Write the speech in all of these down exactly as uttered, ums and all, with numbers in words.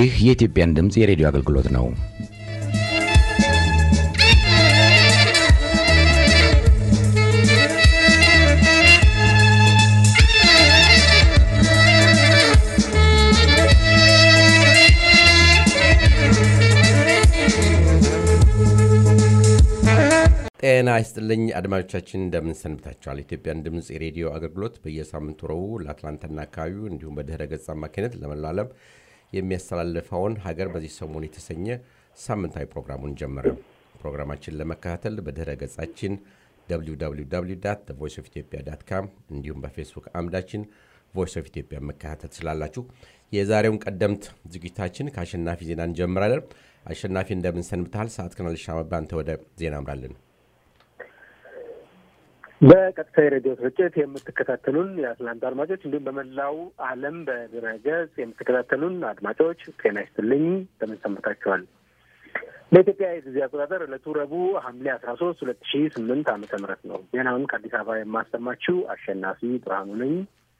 ይህ የኢትዮጵያን ድምጽ የሬዲዮ አገልግሎት ነው። ጤና ይስጥልኝ አድማጮቻችን እንደምን ሰንብታችኋል? ኢትዮጵያን ድምጽ የሬዲዮ አገልግሎት በየሳምንቱ ረቡዕ ለአትላንታና አካባቢው እንዲሁም በድህረ ገጽ አማካኝነት ለመላው ዓለም የሚያስተላልፈውን ሀገር በዚህ ሰሞን የተሰኘ ሳምንታዊ ፕሮግራሙን ጀመረ። ፕሮግራማችን ለመከታተል በድህረ ገጻችን ደብሊው ደብሊው ደብሊው ዶት ቮይስ ኦፍ ኢትዮጵያ ዶት ኮም እንዲሁም በፌስቡክ አምዳችን ቮይስ ኦፍ ኢትዮጵያ መከታተል ትችላላችሁ። የዛሬውን ቀደምት ዝግጅታችን ከአሸናፊ ዜና እንጀምራለን። አሸናፊ እንደምን ሰንብታል? ሰዓት ከናልሻ መባንተ ወደ ዜና አምራለን። በቀጥታ የሬዲዮ ስርጭት የምትከታተሉን የአትላንታ አድማጮች እንዲሁም በመላው ዓለም በድረ-ገጽ የምትከታተሉን አድማጮች ጤና ይስጥልኝ፣ እንደምን ሰንብታችኋል? በኢትዮጵያ የጊዜ አቆጣጠር ዕለቱ ረቡዕ ሐምሌ አስራ ሶስት ሁለት ሺ ስምንት ዓመተ ምህረት ነው። ዜናውን ከአዲስ አበባ የማሰማችሁ አሸናፊ ብርሃኑ ነኝ።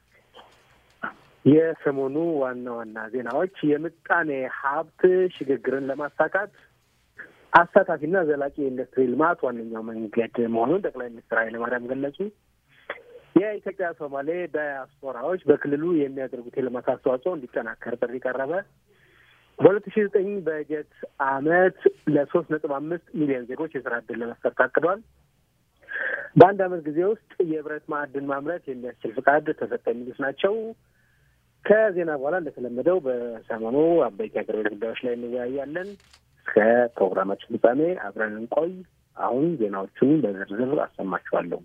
የሰሞኑ ዋና ዋና ዜናዎች የምጣኔ ሀብት ሽግግርን ለማሳካት አሳታፊና ዘላቂ የኢንዱስትሪ ልማት ዋነኛው መንገድ መሆኑን ጠቅላይ ሚኒስትር ኃይለማርያም ገለጹ። የኢትዮጵያ ሶማሌ ዳያስፖራዎች በክልሉ የሚያደርጉት የልማት አስተዋጽኦ እንዲጠናከር ጥሪ ቀረበ። በሁለት ሺ ዘጠኝ በጀት ዓመት ለሶስት ነጥብ አምስት ሚሊዮን ዜጎች የስራ ዕድል ለመፍጠር ታቅዷል። በአንድ ዓመት ጊዜ ውስጥ የብረት ማዕድን ማምረት የሚያስችል ፍቃድ ተሰጠ የሚሉት ናቸው። ከዜና በኋላ እንደተለመደው በሰሞኑ አበይት የአገር ቤት ጉዳዮች ላይ እንወያያለን። ከፕሮግራማችን ፍጻሜ አብረን እንቆይ። አሁን ዜናዎቹን በዝርዝር አሰማችኋለሁ።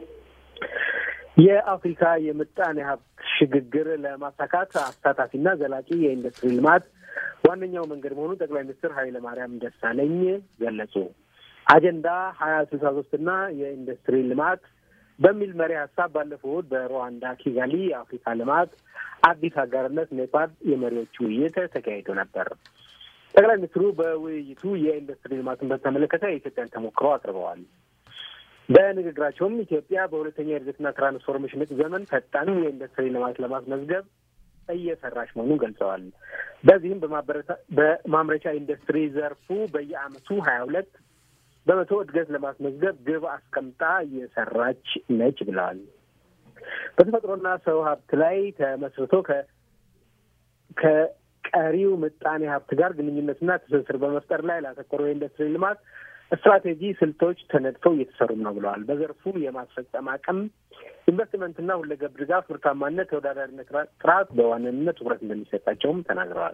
የአፍሪካ የምጣኔ ሀብት ሽግግር ለማሳካት አሳታፊና ዘላቂ የኢንዱስትሪ ልማት ዋነኛው መንገድ መሆኑን ጠቅላይ ሚኒስትር ኃይለማርያም ደሳለኝ ገለጹ። አጀንዳ ሀያ ስልሳ ሶስት እና የኢንዱስትሪ ልማት በሚል መሪ ሀሳብ ባለፈው በሩዋንዳ ኪጋሊ የአፍሪካ ልማት አዲስ አጋርነት ኔፓድ የመሪዎቹ ውይይት ተካሂዶ ነበር። ጠቅላይ ሚኒስትሩ በውይይቱ የኢንዱስትሪ ልማትን በተመለከተ የኢትዮጵያን ተሞክሮ አቅርበዋል። በንግግራቸውም ኢትዮጵያ በሁለተኛ የእድገትና ትራንስፎርሜሽን ዘመን ፈጣን የኢንዱስትሪ ልማት ለማስመዝገብ እየሰራች መሆኑን ገልጸዋል። በዚህም በማምረቻ ኢንዱስትሪ ዘርፉ በየዓመቱ ሀያ ሁለት በመቶ እድገት ለማስመዝገብ ግብ አስቀምጣ እየሰራች ነች ብለዋል። በተፈጥሮና ሰው ሀብት ላይ ተመስርቶ ከ ከ ቀሪው ምጣኔ ሀብት ጋር ግንኙነትና ትስስር በመፍጠር ላይ ላተኮረው የኢንዱስትሪ ልማት ስትራቴጂ ስልቶች ተነድፈው እየተሰሩም ነው ብለዋል። በዘርፉ የማስፈጸም አቅም፣ ኢንቨስትመንትና ሁለገብ ድጋፍ፣ ምርታማነት፣ ተወዳዳሪነት፣ ጥራት በዋነኝነት ትኩረት እንደሚሰጣቸውም ተናግረዋል።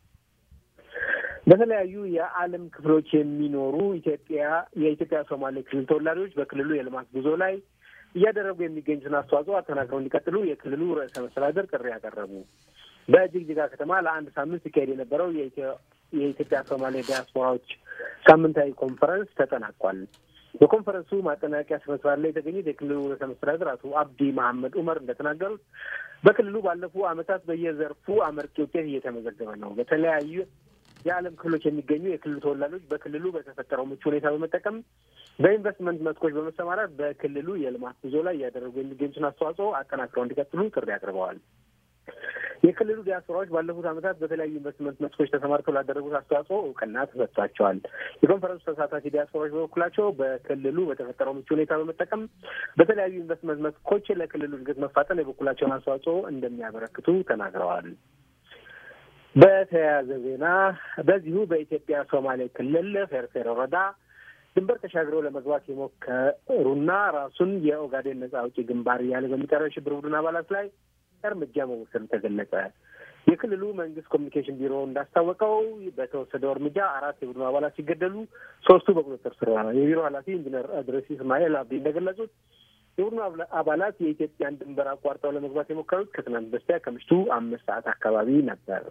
በተለያዩ የዓለም ክፍሎች የሚኖሩ ኢትዮጵያ የኢትዮጵያ ሶማሌ ክልል ተወላጆች በክልሉ የልማት ጉዞ ላይ እያደረጉ የሚገኙትን አስተዋጽኦ አጠናክረው እንዲቀጥሉ የክልሉ ርዕሰ መስተዳድር ጥሪ ያቀረቡ። በጅግጅጋ ከተማ ለአንድ ሳምንት ሲካሄድ የነበረው የኢትዮጵያ ሶማሌ ዲያስፖራዎች ሳምንታዊ ኮንፈረንስ ተጠናቋል። በኮንፈረንሱ ማጠናቀቂያ ስነ ስርዓት ላይ የተገኙት የክልሉ ርዕሰ መስተዳድር አቶ አብዲ መሐመድ ኡመር እንደተናገሩት በክልሉ ባለፉ ዓመታት በየዘርፉ አመርቂ ውጤት እየተመዘገበ ነው። በተለያዩ የዓለም ክፍሎች የሚገኙ የክልሉ ተወላጆች በክልሉ በተፈጠረው ምቹ ሁኔታ በመጠቀም በኢንቨስትመንት መስኮች በመሰማራት በክልሉ የልማት ጉዞ ላይ እያደረጉ የሚገኙትን አስተዋጽኦ አጠናክረው እንዲቀጥሉ ጥሪ አቅርበዋል። የክልሉ ዲያስፖራዎች ባለፉት ዓመታት በተለያዩ ኢንቨስትመንት መስኮች ተሰማርተው ላደረጉት አስተዋጽኦ እውቅና ተሰጥቷቸዋል። የኮንፈረንሱ ተሳታፊ ዲያስፖራዎች በበኩላቸው በክልሉ በተፈጠረው ምቹ ሁኔታ በመጠቀም በተለያዩ ኢንቨስትመንት መስኮች ለክልሉ እድገት መፋጠን የበኩላቸውን አስተዋጽኦ እንደሚያበረክቱ ተናግረዋል። በተያያዘ ዜና በዚሁ በኢትዮጵያ ሶማሌ ክልል ፌርፌር ወረዳ ድንበር ተሻግረው ለመግባት የሞከሩና ራሱን የኦጋዴን ነጻ አውጪ ግንባር እያለ በሚጠራው የሽብር ቡድን አባላት ላይ እርምጃ መወሰዱ ተገለጸ። የክልሉ መንግስት ኮሚኒኬሽን ቢሮ እንዳስታወቀው በተወሰደው እርምጃ አራት የቡድኑ አባላት ሲገደሉ ሶስቱ በቁጥጥር ስር ዋሉ። የቢሮ ኃላፊ ኢንጂነር አድረስ ኢስማኤል አብዲ እንደገለጹት የቡድኑ አባላት የኢትዮጵያን ድንበር አቋርጠው ለመግባት የሞከሩት ከትናንት በስቲያ ከምሽቱ አምስት ሰዓት አካባቢ ነበር።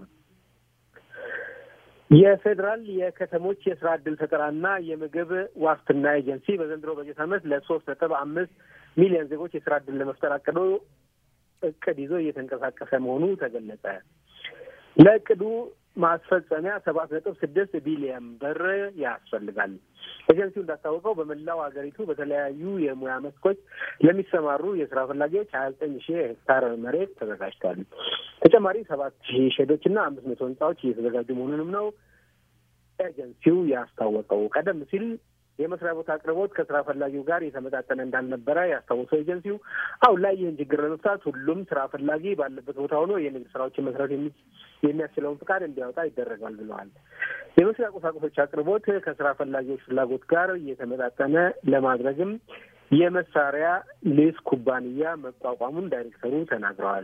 የፌዴራል የከተሞች የስራ ዕድል ፈጠራና የምግብ ዋስትና ኤጀንሲ በዘንድሮ በጀት ዓመት ለሶስት ነጥብ አምስት ሚሊዮን ዜጎች የስራ ዕድል ለመፍጠር አቅዶ እቅድ ይዞ እየተንቀሳቀሰ መሆኑ ተገለጸ። ለእቅዱ ማስፈጸሚያ ሰባት ነጥብ ስድስት ቢሊዮን ብር ያስፈልጋል። ኤጀንሲው እንዳስታወቀው በመላው ሀገሪቱ በተለያዩ የሙያ መስኮች ለሚሰማሩ የስራ ፈላጊዎች ሀያ ዘጠኝ ሺህ ሄክታር መሬት ተዘጋጅቷል። ተጨማሪ ሰባት ሺህ ሼዶችና አምስት መቶ ህንጻዎች እየተዘጋጁ መሆኑንም ነው ኤጀንሲው ያስታወቀው። ቀደም ሲል የመስሪያ ቦታ አቅርቦት ከስራ ፈላጊው ጋር የተመጣጠነ እንዳልነበረ ያስታወሰው ኤጀንሲው አሁን ላይ ይህን ችግር ለመፍታት ሁሉም ስራ ፈላጊ ባለበት ቦታ ሆኖ የንግድ ስራዎችን መስራት የሚያስችለውን ፍቃድ እንዲያወጣ ይደረጋል ብለዋል። የመስሪያ ቁሳቁሶች አቅርቦት ከስራ ፈላጊዎች ፍላጎት ጋር የተመጣጠነ ለማድረግም የመሳሪያ ሊዝ ኩባንያ መቋቋሙን ዳይሬክተሩ ተናግረዋል።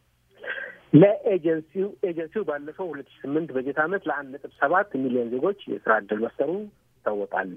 ለኤጀንሲው ኤጀንሲው ባለፈው ሁለት ሺህ ስምንት በጀት ዓመት ለአንድ ነጥብ ሰባት ሚሊዮን ዜጎች የስራ ዕድል መፍጠሩ ይታወቃል።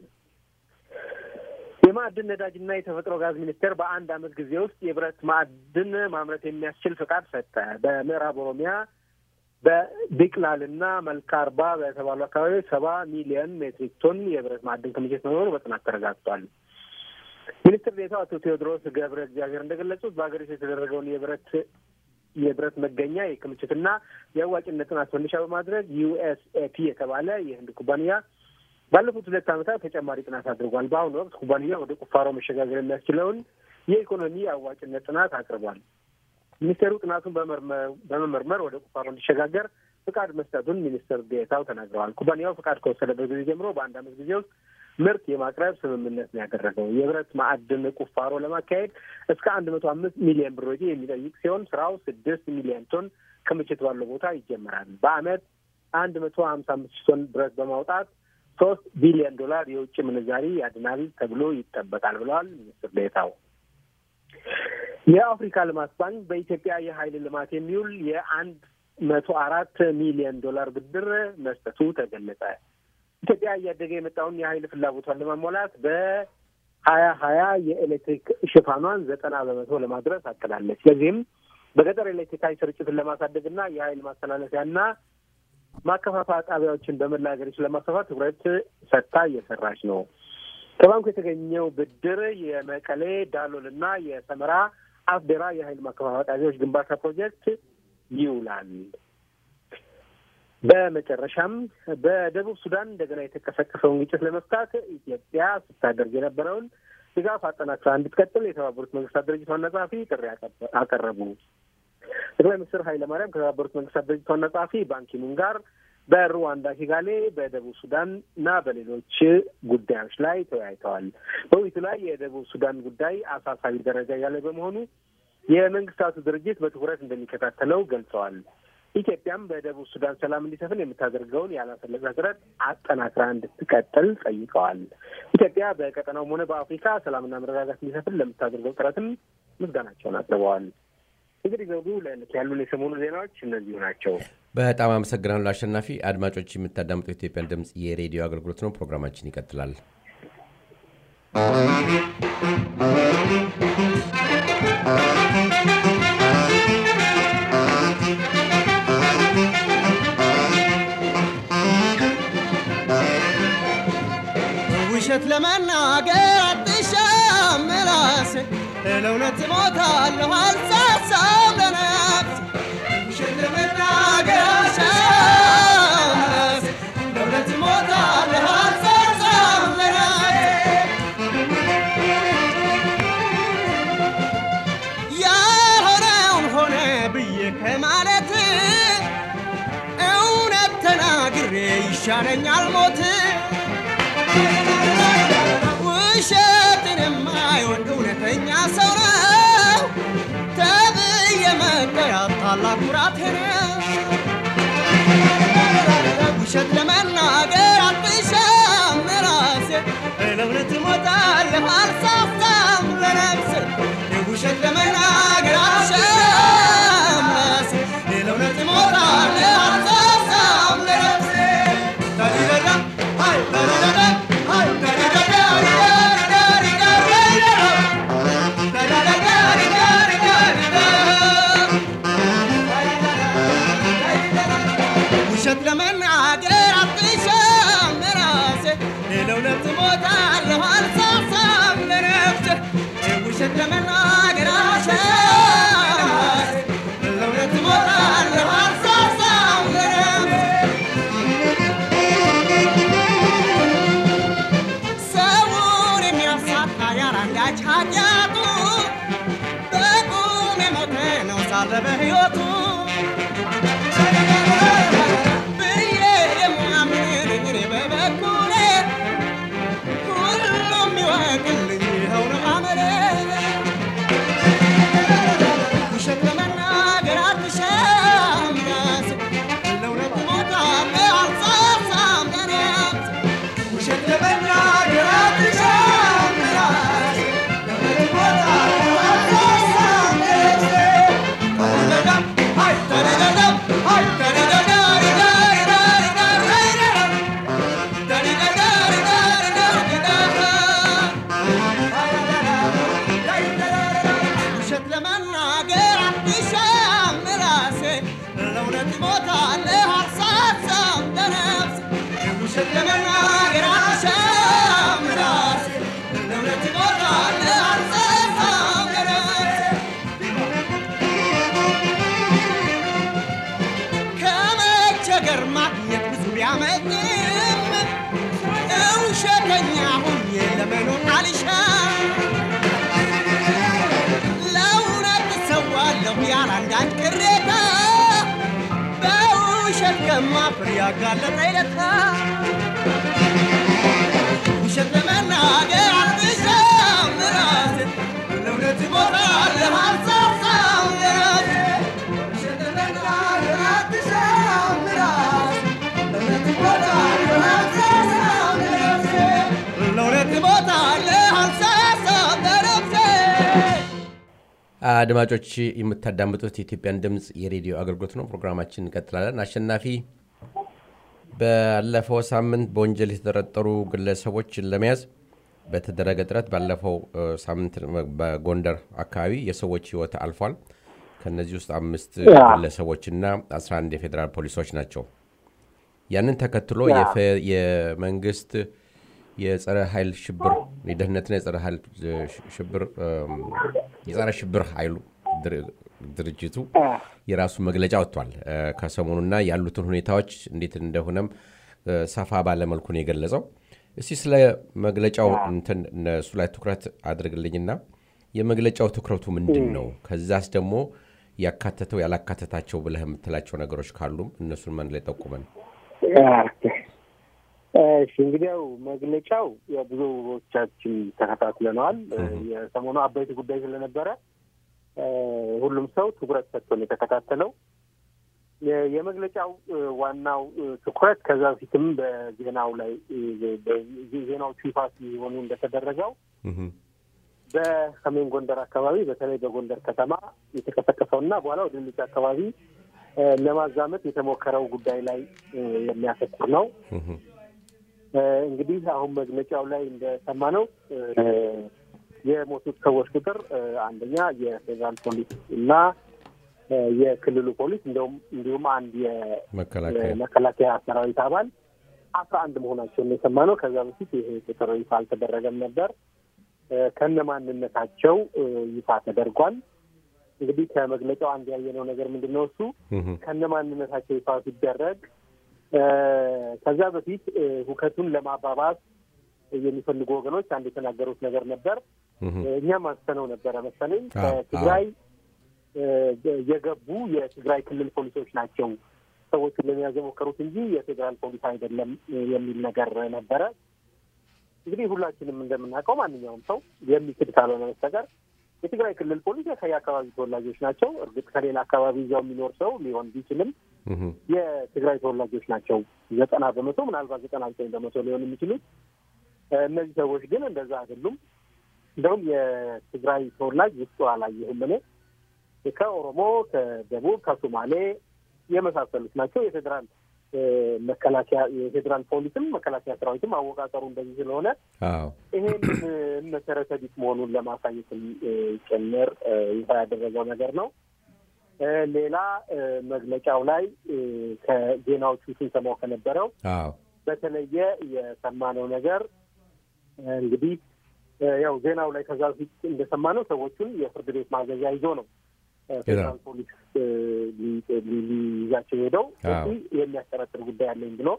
የማዕድን ነዳጅና የተፈጥሮ ጋዝ ሚኒስቴር በአንድ አመት ጊዜ ውስጥ የብረት ማዕድን ማምረት የሚያስችል ፍቃድ ሰጠ። በምዕራብ ኦሮሚያ በቢቅላልና መልካርባ በተባሉ አካባቢዎች ሰባ ሚሊዮን ሜትሪክ ቶን የብረት ማዕድን ክምችት መኖሩ በጥናት ተረጋግጧል። ሚኒስትር ዴኤታው አቶ ቴዎድሮስ ገብረ እግዚአብሔር እንደገለጹት በሀገሪቱ የተደረገውን የብረት የብረት መገኛ የክምችትና የአዋጭነት ጥናት መነሻ በማድረግ ዩኤስኤፒ የተባለ የህንድ ኩባንያ ባለፉት ሁለት ዓመታት ተጨማሪ ጥናት አድርጓል። በአሁኑ ወቅት ኩባንያው ወደ ቁፋሮ መሸጋገር የሚያስችለውን የኢኮኖሚ አዋጭነት ጥናት አቅርቧል። ሚኒስቴሩ ጥናቱን በመመርመር ወደ ቁፋሮ እንዲሸጋገር ፍቃድ መስጠቱን ሚኒስትር ዴኤታው ተናግረዋል። ኩባንያው ፍቃድ ከወሰደበት ጊዜ ጀምሮ በአንድ ዓመት ጊዜ ውስጥ ምርት የማቅረብ ስምምነት ነው ያደረገው። የብረት ማዕድን ቁፋሮ ለማካሄድ እስከ አንድ መቶ አምስት ሚሊዮን ብር ወጪ የሚጠይቅ ሲሆን ስራው ስድስት ሚሊዮን ቶን ክምችት ባለው ቦታ ይጀምራል። በአመት አንድ መቶ ሀምሳ አምስት ሺህ ቶን ብረት በማውጣት ሶስት ቢሊዮን ዶላር የውጭ ምንዛሪ ያድናል ተብሎ ይጠበቃል ብለዋል ሚኒስትር ዴኤታው። የአፍሪካ ልማት ባንክ በኢትዮጵያ የኃይል ልማት የሚውል የአንድ መቶ አራት ሚሊዮን ዶላር ብድር መስጠቱ ተገለጸ። ኢትዮጵያ እያደገ የመጣውን የኃይል ፍላጎቷን ለማሟላት በሀያ ሀያ የኤሌክትሪክ ሽፋኗን ዘጠና በመቶ ለማድረስ አቅዳለች። ስለዚህም በገጠር ኤሌክትሪክ ኃይል ስርጭትን ለማሳደግና የኃይል ማስተላለፊያና ማከፋፈያ ጣቢያዎችን በመላ ሀገሪቱ ለማስፋፋት ትኩረት ሰጥታ እየሰራች ነው። ከባንኩ የተገኘው ብድር የመቀሌ ዳሎልና የሰመራ አፍዴራ የኃይል ማከፋፈያ ጣቢያዎች ግንባታ ፕሮጀክት ይውላል። በመጨረሻም በደቡብ ሱዳን እንደገና የተቀሰቀሰውን ግጭት ለመፍታት ኢትዮጵያ ስታደርግ የነበረውን ድጋፍ አጠናክራ እንድትቀጥል የተባበሩት መንግስታት ድርጅት ዋና ጸሐፊ ጥሪ አቀረቡ። ጠቅላይ ሚኒስትር ኃይለማርያም ከተባበሩት መንግስታት ድርጅት ዋና ጸሐፊ ባንኪሙን ጋር በሩዋንዳ ኪጋሌ፣ በደቡብ ሱዳን እና በሌሎች ጉዳዮች ላይ ተወያይተዋል። በውይይቱ ላይ የደቡብ ሱዳን ጉዳይ አሳሳቢ ደረጃ ያለ በመሆኑ የመንግስታቱ ድርጅት በትኩረት እንደሚከታተለው ገልጸዋል። ኢትዮጵያም በደቡብ ሱዳን ሰላም እንዲሰፍን የምታደርገውን ያላሰለሰ ጥረት አጠናክራ እንድትቀጥል ጠይቀዋል። ኢትዮጵያ በቀጠናውም ሆነ በአፍሪካ ሰላምና መረጋጋት እንዲሰፍን ለምታደርገው ጥረትም ምስጋናቸውን አቅርበዋል። እንግዲህ ዘውዱ ለዕለት ያሉን የሰሞኑ ዜናዎች እነዚሁ ናቸው። በጣም አመሰግናለሁ አሸናፊ። አድማጮች የምታዳምጡት የኢትዮጵያን ድምጽ የሬዲዮ አገልግሎት ነው። ፕሮግራማችን ይቀጥላል። ውሸት ለመናገር አትሻም ራስ ለእውነት እሞታለሁ አልሳሳም ለነፍስ ውሸት ለመናገር አትሻም ራስ ለእውነት እሞታለሁ አልሳሳም ለነፍስ ያልሆነውን ሆነ ብዬ ከማለት እውነት ተናግሬ ይሻለኛል ሞት ውሸትን የማይወድ እውነተኛ ሰው ነው ተብዬ መጠራት ታላቅ ኩራት ነው። ውሸት ለመናገር አትሻም ራሴ ለእውነት እሞታለሁ አልሳሳም ለነፍሴ ውሸት ለመናገር አትሻም ራሴ ለእውነት እሞታለሁ አልሳሳም ለነፍሴ ታዲያ ሃይ ታዲያ ውሸት ለመናገር አትሻም ራሴ ለእውነት እሞታለሁ አልሳሳም ለነፍሴ ውሸት ለመናገር አትሻም ራሴ ለእውነት እሞታለሁ አልሳሳም ለነፍሴ አንዳች ኃጢአቱ በቁም የሞተ ነው ሳለ በሕይወቱ ብዬ የማምን እኔ በበኩሌ ሁሉም ይወቅልኝ ይኸው ነው አመሌ ውሸት ለመናገር አትሻም ራሴ ለእውነት እሞታለሁ አልሳሳም ለነፍሴ ውሸት ለመናገር አትሻም ራሴ ለእውነት እሞታለሁ አልሳሳም ለነፍሴ ተደደም ሃይ ተደደም ሃይ ተደደም ያላንዳች ቅሬታ በውሸት ከማፍር ያጋለጠኝ ለታ ውሸት ለመናገር አትሻም ራሴ ለእውነት እሞታለሁ አልሳሳም ለነፍሴ ውሸት ለመናገር አትሻም ራሴ ለእውነት እሞታለሁ አልሳሳም ለነፍሴ ለእውነት እሞታለሁ አልሳሳም ለነፍሴ አድማጮች የምታዳምጡት የኢትዮጵያን ድምጽ የሬዲዮ አገልግሎት ነው። ፕሮግራማችን እንቀጥላለን። አሸናፊ ባለፈው ሳምንት በወንጀል የተጠረጠሩ ግለሰቦችን ለመያዝ በተደረገ ጥረት ባለፈው ሳምንት በጎንደር አካባቢ የሰዎች ህይወት አልፏል። ከነዚህ ውስጥ አምስት ግለሰቦችና አስራ አንድ የፌደራል ፖሊሶች ናቸው። ያንን ተከትሎ የመንግስት የጸረ ኃይል ሽብር የደህንነትና የጸረ ኃይል ሽብር የጸረ ሽብር ኃይሉ ድርጅቱ የራሱ መግለጫ ወጥቷል ከሰሞኑና ያሉትን ሁኔታዎች እንዴት እንደሆነም ሰፋ ባለ መልኩ ነው የገለጸው። እስቲ ስለ መግለጫው እንትን እሱ ላይ ትኩረት አድርግልኝና የመግለጫው ትኩረቱ ምንድነው? ከዛስ ደግሞ ያካተተው ያላካተታቸው ብለህ የምትላቸው ነገሮች ካሉም እነሱን ማን ላይ ጠቁመን። እሺ እንግዲያው መግለጫው የብዙዎቻችን ተከታትለናል። የሰሞኑ አበይት ጉዳይ ስለነበረ ሁሉም ሰው ትኩረት ሰጥቶ ነው የተከታተለው። የመግለጫው ዋናው ትኩረት ከዛ በፊትም በዜናው ላይ በዜናው ቺፋስ ሆኖ እንደተደረገው በሰሜን ጎንደር አካባቢ በተለይ በጎንደር ከተማ የተከፈተውና በኋላ ወደ ሌላ አካባቢ ለማዛመት የተሞከረው ጉዳይ ላይ የሚያተኩር ነው። እንግዲህ አሁን መግለጫው ላይ እንደሰማነው የሞቱት ሰዎች ቁጥር አንደኛ የፌደራል ፖሊስ እና የክልሉ ፖሊስ እንደውም እንዲሁም አንድ የመከላከያ ሰራዊት አባል አስራ አንድ መሆናቸውን የሰማነው። ከዛ በፊት ይሄ ቁጥር ይፋ አልተደረገም ነበር። ከነማንነታቸው ይፋ ተደርጓል። እንግዲህ ከመግለጫው አንድ ያየነው ነገር ምንድነው? እሱ ከነማንነታቸው ይፋ ሲደረግ ከዛ በፊት ሁከቱን ለማባባስ የሚፈልጉ ወገኖች አንድ የተናገሩት ነገር ነበር። እኛም አስተነው ነበር መሰለኝ ከትግራይ የገቡ የትግራይ ክልል ፖሊሶች ናቸው ሰዎችን ለመያዝ የሞከሩት እንጂ የፌደራል ፖሊስ አይደለም የሚል ነገር ነበረ። እንግዲህ ሁላችንም እንደምናውቀው ማንኛውም ሰው የሚክድ ካልሆነ በስተቀር የትግራይ ክልል ፖሊስ ከየአካባቢ ተወላጆች ናቸው። እርግጥ ከሌላ አካባቢ ይዘው የሚኖር ሰው ሊሆን ቢችልም የትግራይ ተወላጆች ናቸው። ዘጠና በመቶ ምናልባት ዘጠና ዘጠኝ በመቶ ሊሆን የሚችሉት። እነዚህ ሰዎች ግን እንደዛ አይደሉም። እንደውም የትግራይ ተወላጅ ውስጡ አላየሁም እኔ። ከኦሮሞ፣ ከደቡብ፣ ከሶማሌ የመሳሰሉት ናቸው። የፌደራል መከላከያ የፌደራል ፖሊስም መከላከያ ሰራዊትም አወቃቀሩ እንደዚህ ስለሆነ ይሄን መሰረተ ቢስ መሆኑን ለማሳየት ጭምር ይፋ ያደረገው ነገር ነው። ሌላ መግለጫው ላይ ከዜናዎቹ ስንሰማው ከነበረው በተለየ የሰማነው ነገር እንግዲህ ያው ዜናው ላይ ከዛ በፊት እንደሰማነው ሰዎቹን የፍርድ ቤት ማዘዣ ይዞ ነው ፌደራል ፖሊስ ሊይዛቸው ሄደው እዚህ የሚያጠራጥር ጉዳይ አለኝ ብሎ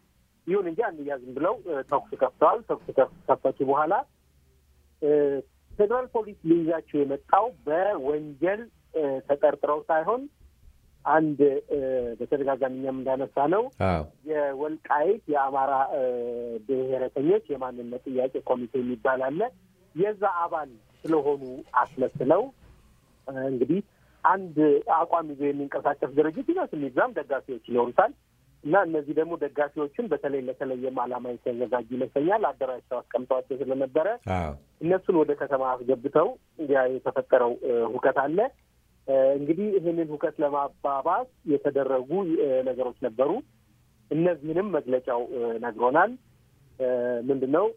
ይሁን እንጂ አንያዝም ብለው ተኩስ ከፍተዋል። ተኩስ ከፈቱ በኋላ ፌደራል ፖሊስ ሊይዛቸው የመጣው በወንጀል ተጠርጥረው ሳይሆን አንድ በተደጋጋሚኛም እንዳነሳ ነው የወልቃይት የአማራ ብሔረተኞች የማንነት ጥያቄ ኮሚቴ የሚባል አለ። የዛ አባል ስለሆኑ አስመስለው እንግዲህ አንድ አቋም ይዞ የሚንቀሳቀስ ድርጅት ይመስል ይዛም ደጋፊዎች ይኖሩታል እና እነዚህ ደግሞ ደጋፊዎችን በተለይ ለተለየም ዓላማ የተዘጋጁ ይመስለኛል አደራጅተው አስቀምጠዋቸው ስለነበረ እነሱን ወደ ከተማ አስገብተው የተፈጠረው ሁከት አለ። እንግዲህ ይህንን ሁከት ለማባባስ የተደረጉ ነገሮች ነበሩ። እነዚህንም መግለጫው ነግሮናል። ምንድነው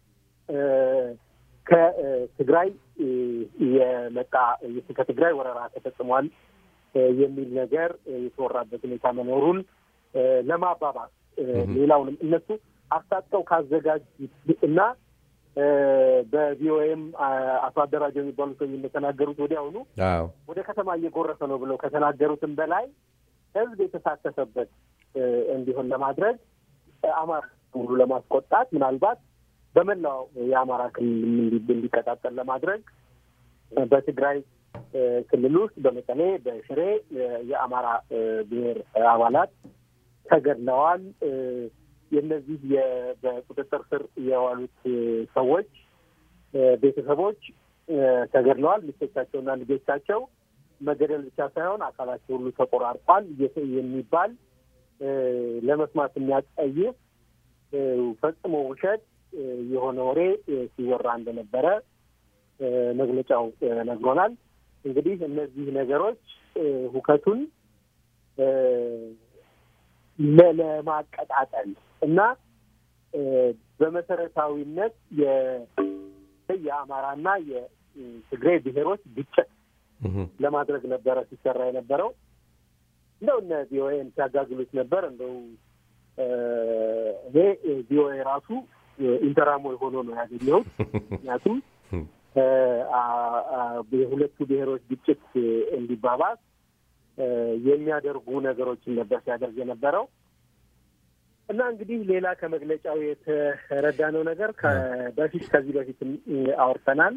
ከትግራይ የመጣ ከትግራይ ወረራ ተፈጽሟል የሚል ነገር የተወራበት ሁኔታ መኖሩን ለማባባስ ሌላውንም እነሱ አስታጥቀው ካዘጋጁት እና በቪኦኤም አቶ አደራጀው የሚባሉ ሰው እንደተናገሩት ወዲያውኑ ወደ ከተማ እየጎረፈ ነው ብለው ከተናገሩትም በላይ ህዝብ የተሳተፈበት እንዲሆን ለማድረግ አማራ ሙሉ ለማስቆጣት ምናልባት በመላው የአማራ ክልል እንዲቀጣጠል ለማድረግ በትግራይ ክልል ውስጥ በመቀሌ በሽሬ የአማራ ብሔር አባላት ተገድለዋል። የነዚህ በቁጥጥር ስር የዋሉት ሰዎች ቤተሰቦች ተገድለዋል። ሚስቶቻቸውና ልጆቻቸው መገደል ብቻ ሳይሆን አካላቸው ሁሉ ተቆራርጧል የሚባል ለመስማት የሚያስጠይፍ ፈጽሞ ውሸት የሆነ ወሬ ሲወራ እንደነበረ መግለጫው ነግሮናል። እንግዲህ እነዚህ ነገሮች ሁከቱን ለማቀጣጠል እና በመሰረታዊነት የአማራና የትግራይ ብሔሮች ግጭት ለማድረግ ነበረ ሲሰራ የነበረው። እንደው እነ ቪኦኤን ሲያጋግሉት ነበር። እንደው እኔ ቪኦኤ ራሱ ኢንተራሞ ሆኖ ነው ያገኘሁት። ምክንያቱም የሁለቱ ብሔሮች ግጭት እንዲባባስ የሚያደርጉ ነገሮችን ነበር ሲያደርግ የነበረው እና እንግዲህ ሌላ ከመግለጫው የተረዳነው ነገር በፊት ከዚህ በፊት አውርተናል።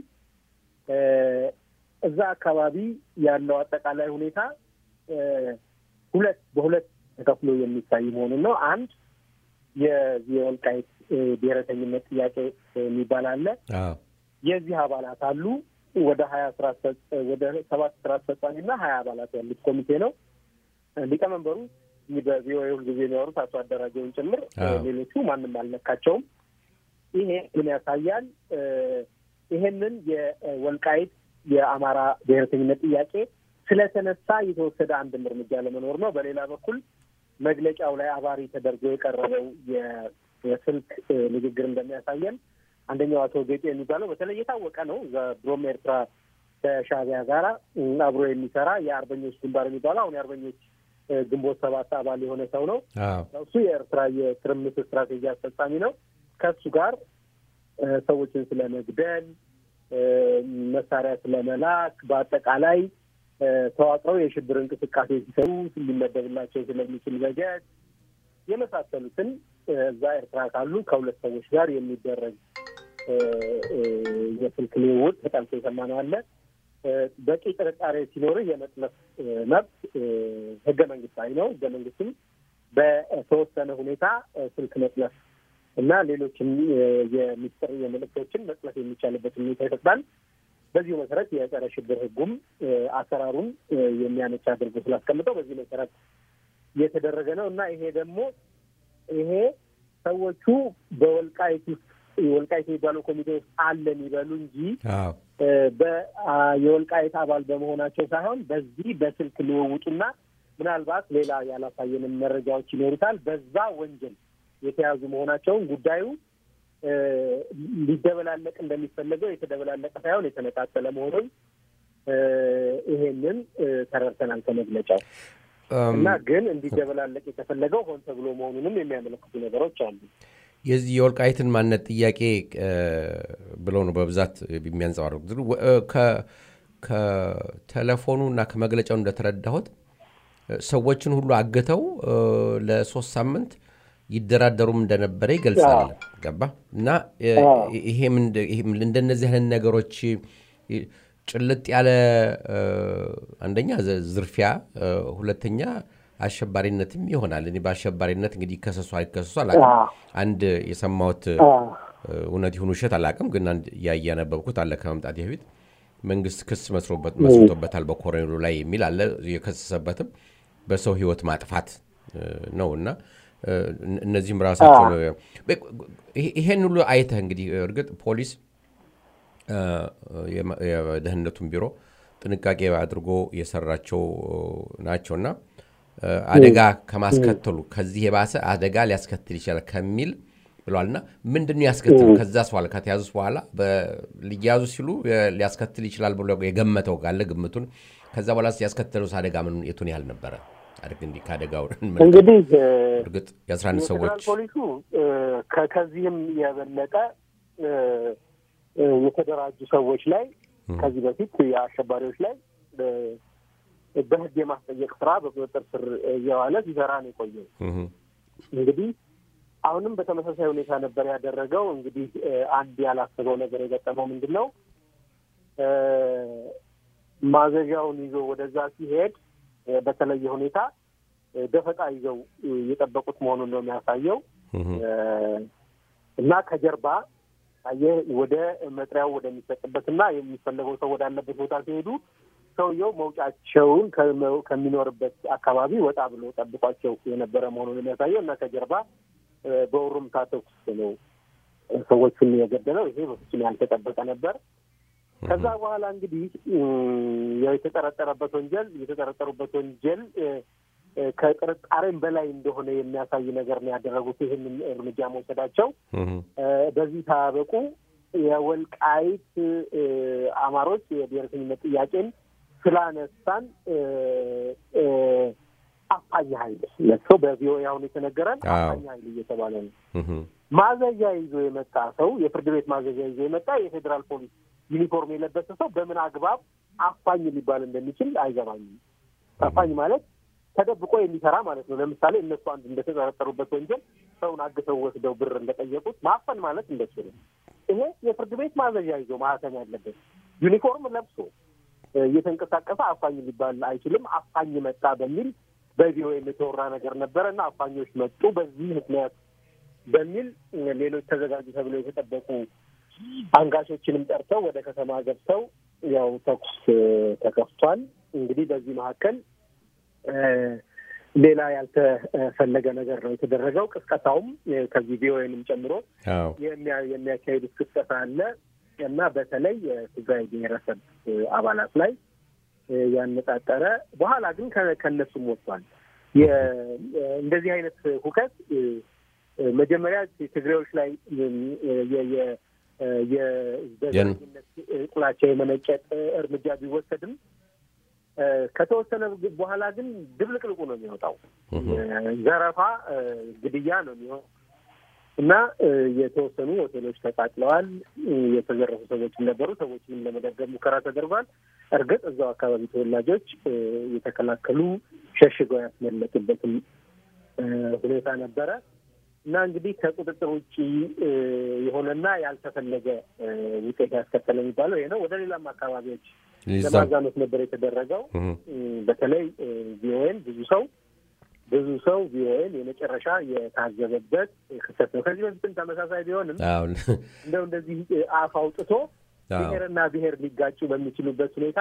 እዛ አካባቢ ያለው አጠቃላይ ሁኔታ ሁለት በሁለት ተከፍሎ የሚታይ መሆኑን ነው። አንድ የወልቃይት ብሔረተኝነት ጥያቄ የሚባል አለ። የዚህ አባላት አሉ። ወደ ሀያ ስራ ወደ ሰባት ስራ አስፈጻሚና ሀያ አባላት ያሉት ኮሚቴ ነው። ሊቀመንበሩ በቪኦኤ ሁልጊዜ የሚያወሩት አቶ አደራጀውን ጭምር፣ ሌሎቹ ማንም አልነካቸውም። ይሄ ምን ያሳያል? ይሄንን የወልቃይት የአማራ ብሔረተኝነት ጥያቄ ስለተነሳ የተወሰደ አንድም እርምጃ ለመኖር ነው። በሌላ በኩል መግለጫው ላይ አባሪ ተደርጎ የቀረበው የስልክ ንግግር እንደሚያሳየን አንደኛው አቶ ጌጤ የሚባለው በተለይ የታወቀ ነው። ዘብሮም ኤርትራ ከሻዕቢያ ጋራ አብሮ የሚሰራ የአርበኞች ግንባር የሚባለው አሁን የአርበኞች ግንቦት ሰባት አባል የሆነ ሰው ነው። እሱ የኤርትራ የትርምስ ስትራቴጂ አስፈጻሚ ነው። ከሱ ጋር ሰዎችን ስለመግደል፣ መሳሪያ ስለመላክ፣ በአጠቃላይ ተዋቅረው የሽብር እንቅስቃሴ ሲሰሩ ሊመደብላቸው ስለሚችል በጀት የመሳሰሉትን እዛ ኤርትራ ካሉ ከሁለት ሰዎች ጋር የሚደረግ የስልክ ልውውጥ በጣም የሰማነው አለ። በቂ ጥርጣሬ ሲኖርህ የመጥለፍ መብት ህገ መንግስታዊ ነው። ህገ መንግስትም በተወሰነ ሁኔታ ስልክ መጥለፍ እና ሌሎችም የሚስጥር የመልእክቶችን መጥለፍ የሚቻልበት ሁኔታ ይፈቅዳል። በዚሁ መሰረት የጸረ ሽብር ህጉም አሰራሩን የሚያመች አድርጎ ስላስቀምጠው በዚህ መሰረት እየተደረገ ነው እና ይሄ ደግሞ ይሄ ሰዎቹ በወልቃይት ውስጥ የወልቃይት የሚባለው ኮሚቴ ውስጥ አለን ይበሉ እንጂ የወልቃይት አባል በመሆናቸው ሳይሆን በዚህ በስልክ ልውውጡና ምናልባት ሌላ ያላሳየንም መረጃዎች ይኖሩታል በዛ ወንጀል የተያዙ መሆናቸውን ጉዳዩ ሊደበላለቅ እንደሚፈለገው የተደበላለቀ ሳይሆን የተነጣጠለ መሆኑን ይሄንን ተረድተናል ከመግለጫው እና ግን እንዲደበላለቅ የተፈለገው ሆን ተብሎ መሆኑንም የሚያመለክቱ ነገሮች አሉ። የዚህ የወልቃይትን ማንነት ጥያቄ ብለው ነው በብዛት የሚያንጸባርቁት። ከቴሌፎኑ እና ከመግለጫው እንደተረዳሁት ሰዎችን ሁሉ አገተው ለሶስት ሳምንት ይደራደሩም እንደነበረ ይገልጻል ገባ እና ይሄም እንደነዚህ አይነት ነገሮች ጭልጥ ያለ አንደኛ ዝርፊያ ሁለተኛ አሸባሪነትም ይሆናል እኔ በአሸባሪነት እንግዲህ ከሰሱ አይከሰሱ አላውቅም አንድ የሰማሁት እውነት ይሁን ውሸት አላውቅም ግን አንድ ያያነበብኩት አለ ከመምጣት በፊት መንግስት ክስ መስሮበት መስሮበታል በኮሎኔሉ ላይ የሚል አለ የከሰሰበትም በሰው ህይወት ማጥፋት ነውና እነዚህም ራሳቸው ይሄን ሁሉ አይተህ እንግዲህ እርግጥ ፖሊስ የደህንነቱን ቢሮ ጥንቃቄ አድርጎ የሰራቸው ናቸውና አደጋ ከማስከተሉ ከዚህ የባሰ አደጋ ሊያስከትል ይችላል ከሚል ብሏልና ምንድነው ያስከትሉ ከዛስ በኋላ ከተያዙስ በኋላ በሊያዙ ሲሉ ሊያስከትል ይችላል ብሎ የገመተው ካለ ግምቱን ከዛ በኋላ ያስከተለው አደጋ ምን የቱን ያህል ነበር አድርግ እንዲ ካደጋው እንግዲህ እርግጥ የአስራ አንድ ሰዎች ፖሊሱ ከከዚህም የበለጠ የተደራጁ ሰዎች ላይ ከዚህ በፊት የአሸባሪዎች ላይ በህግ የማስጠየቅ ስራ በቁጥጥር ስር እየዋለ ሲሰራ ነው የቆየው እንግዲህ አሁንም በተመሳሳይ ሁኔታ ነበር ያደረገው እንግዲህ አንድ ያላሰበው ነገር የገጠመው ምንድነው ማዘዣውን ይዞ ወደዛ ሲሄድ በተለየ ሁኔታ ደፈጣ ይዘው የጠበቁት መሆኑን ነው የሚያሳየው እና ከጀርባ አየ ወደ መጥሪያው ወደሚሰጥበትና የሚፈልገው ሰው ወዳለበት ቦታ ሲሄዱ ሰውየው መውጫቸውን ከሚኖርበት አካባቢ ወጣ ብሎ ጠብቋቸው የነበረ መሆኑን የሚያሳየው እና ከጀርባ በወሩም ታተኩስ ነው ሰዎችን የገደለው ይሄ በፍጹም ያልተጠበቀ ነበር ከዛ በኋላ እንግዲህ የተጠረጠረበት ወንጀል የተጠረጠሩበት ወንጀል ከጥርጣሬም በላይ እንደሆነ የሚያሳይ ነገር ነው ያደረጉት ይሄን እርምጃ መውሰዳቸው በዚህ ታበቁ የወልቃይት አማሮች የብሔረሰብነት ጥያቄን ስላነሳን አፋኝ ኃይል ለሰው በቪኦኤ አሁን የተነገረን አፋኝ ኃይል እየተባለ ነው ማዘዣ ይዞ የመጣ ሰው የፍርድ ቤት ማዘዣ ይዞ የመጣ የፌደራል ፖሊስ ዩኒፎርም የለበሰ ሰው በምን አግባብ አፋኝ ሊባል እንደሚችል አይገባኝም አፋኝ ማለት ተደብቆ የሚሰራ ማለት ነው ለምሳሌ እነሱ አንድ እንደተጠረጠሩበት ወንጀል ሰውን አግተው ወስደው ብር እንደጠየቁት ማፈን ማለት እንደሱ ነው ይሄ የፍርድ ቤት ማዘዣ ይዞ ማህተም ያለበት ዩኒፎርም ለብሶ እየተንቀሳቀሰ አፋኝ ሊባል አይችልም አፋኝ መጣ በሚል በቪኦኤ የተወራ ነገር ነበርና አፋኞች መጡ በዚህ ምክንያት በሚል ሌሎች ተዘጋጁ ተብለው የተጠበቁ አንጋሾችንም ጠርተው ወደ ከተማ ገብተው ያው ተኩስ ተከፍቷል እንግዲህ በዚህ መካከል ሌላ ያልተፈለገ ነገር ነው የተደረገው ቅስቀሳውም ከዚህ ቪኦኤንም ጨምሮ የሚያካሂዱት ቅስቀሳ አለ እና በተለይ የትግራይ ብሔረሰብ አባላት ላይ ያነጣጠረ በኋላ ግን ከነሱም ወጥቷል እንደዚህ አይነት ሁከት መጀመሪያ ትግሬዎች ላይ የ የዘረኝነት ጥላቻ የመነጨት እርምጃ ቢወሰድም ከተወሰነ በኋላ ግን ድብልቅልቁ ነው የሚወጣው ዘረፋ ግድያ ነው የሚሆነው እና የተወሰኑ ሆቴሎች ተቃጥለዋል የተዘረፉ ሰዎች ነበሩ ሰዎችን ለመደገፍ ሙከራ ተደርጓል እርግጥ እዛው አካባቢ ተወላጆች የተከላከሉ ሸሽገው ያስመለጡበትም ሁኔታ ነበረ እና እንግዲህ ከቁጥጥር ውጪ የሆነና ያልተፈለገ ውጤት ያስከተለ የሚባለው ይሄ ነው ወደ ሌላም አካባቢዎች ለማዛመት ነበር የተደረገው በተለይ ቪኦኤን ብዙ ሰው ብዙ ሰው ቪኦኤን የመጨረሻ የታዘበበት ክስተት ነው ከዚህ በፊትም ተመሳሳይ ቢሆንም እንደው እንደዚህ አፍ አውጥቶ ብሔርና ብሔር ሊጋጩ በሚችሉበት ሁኔታ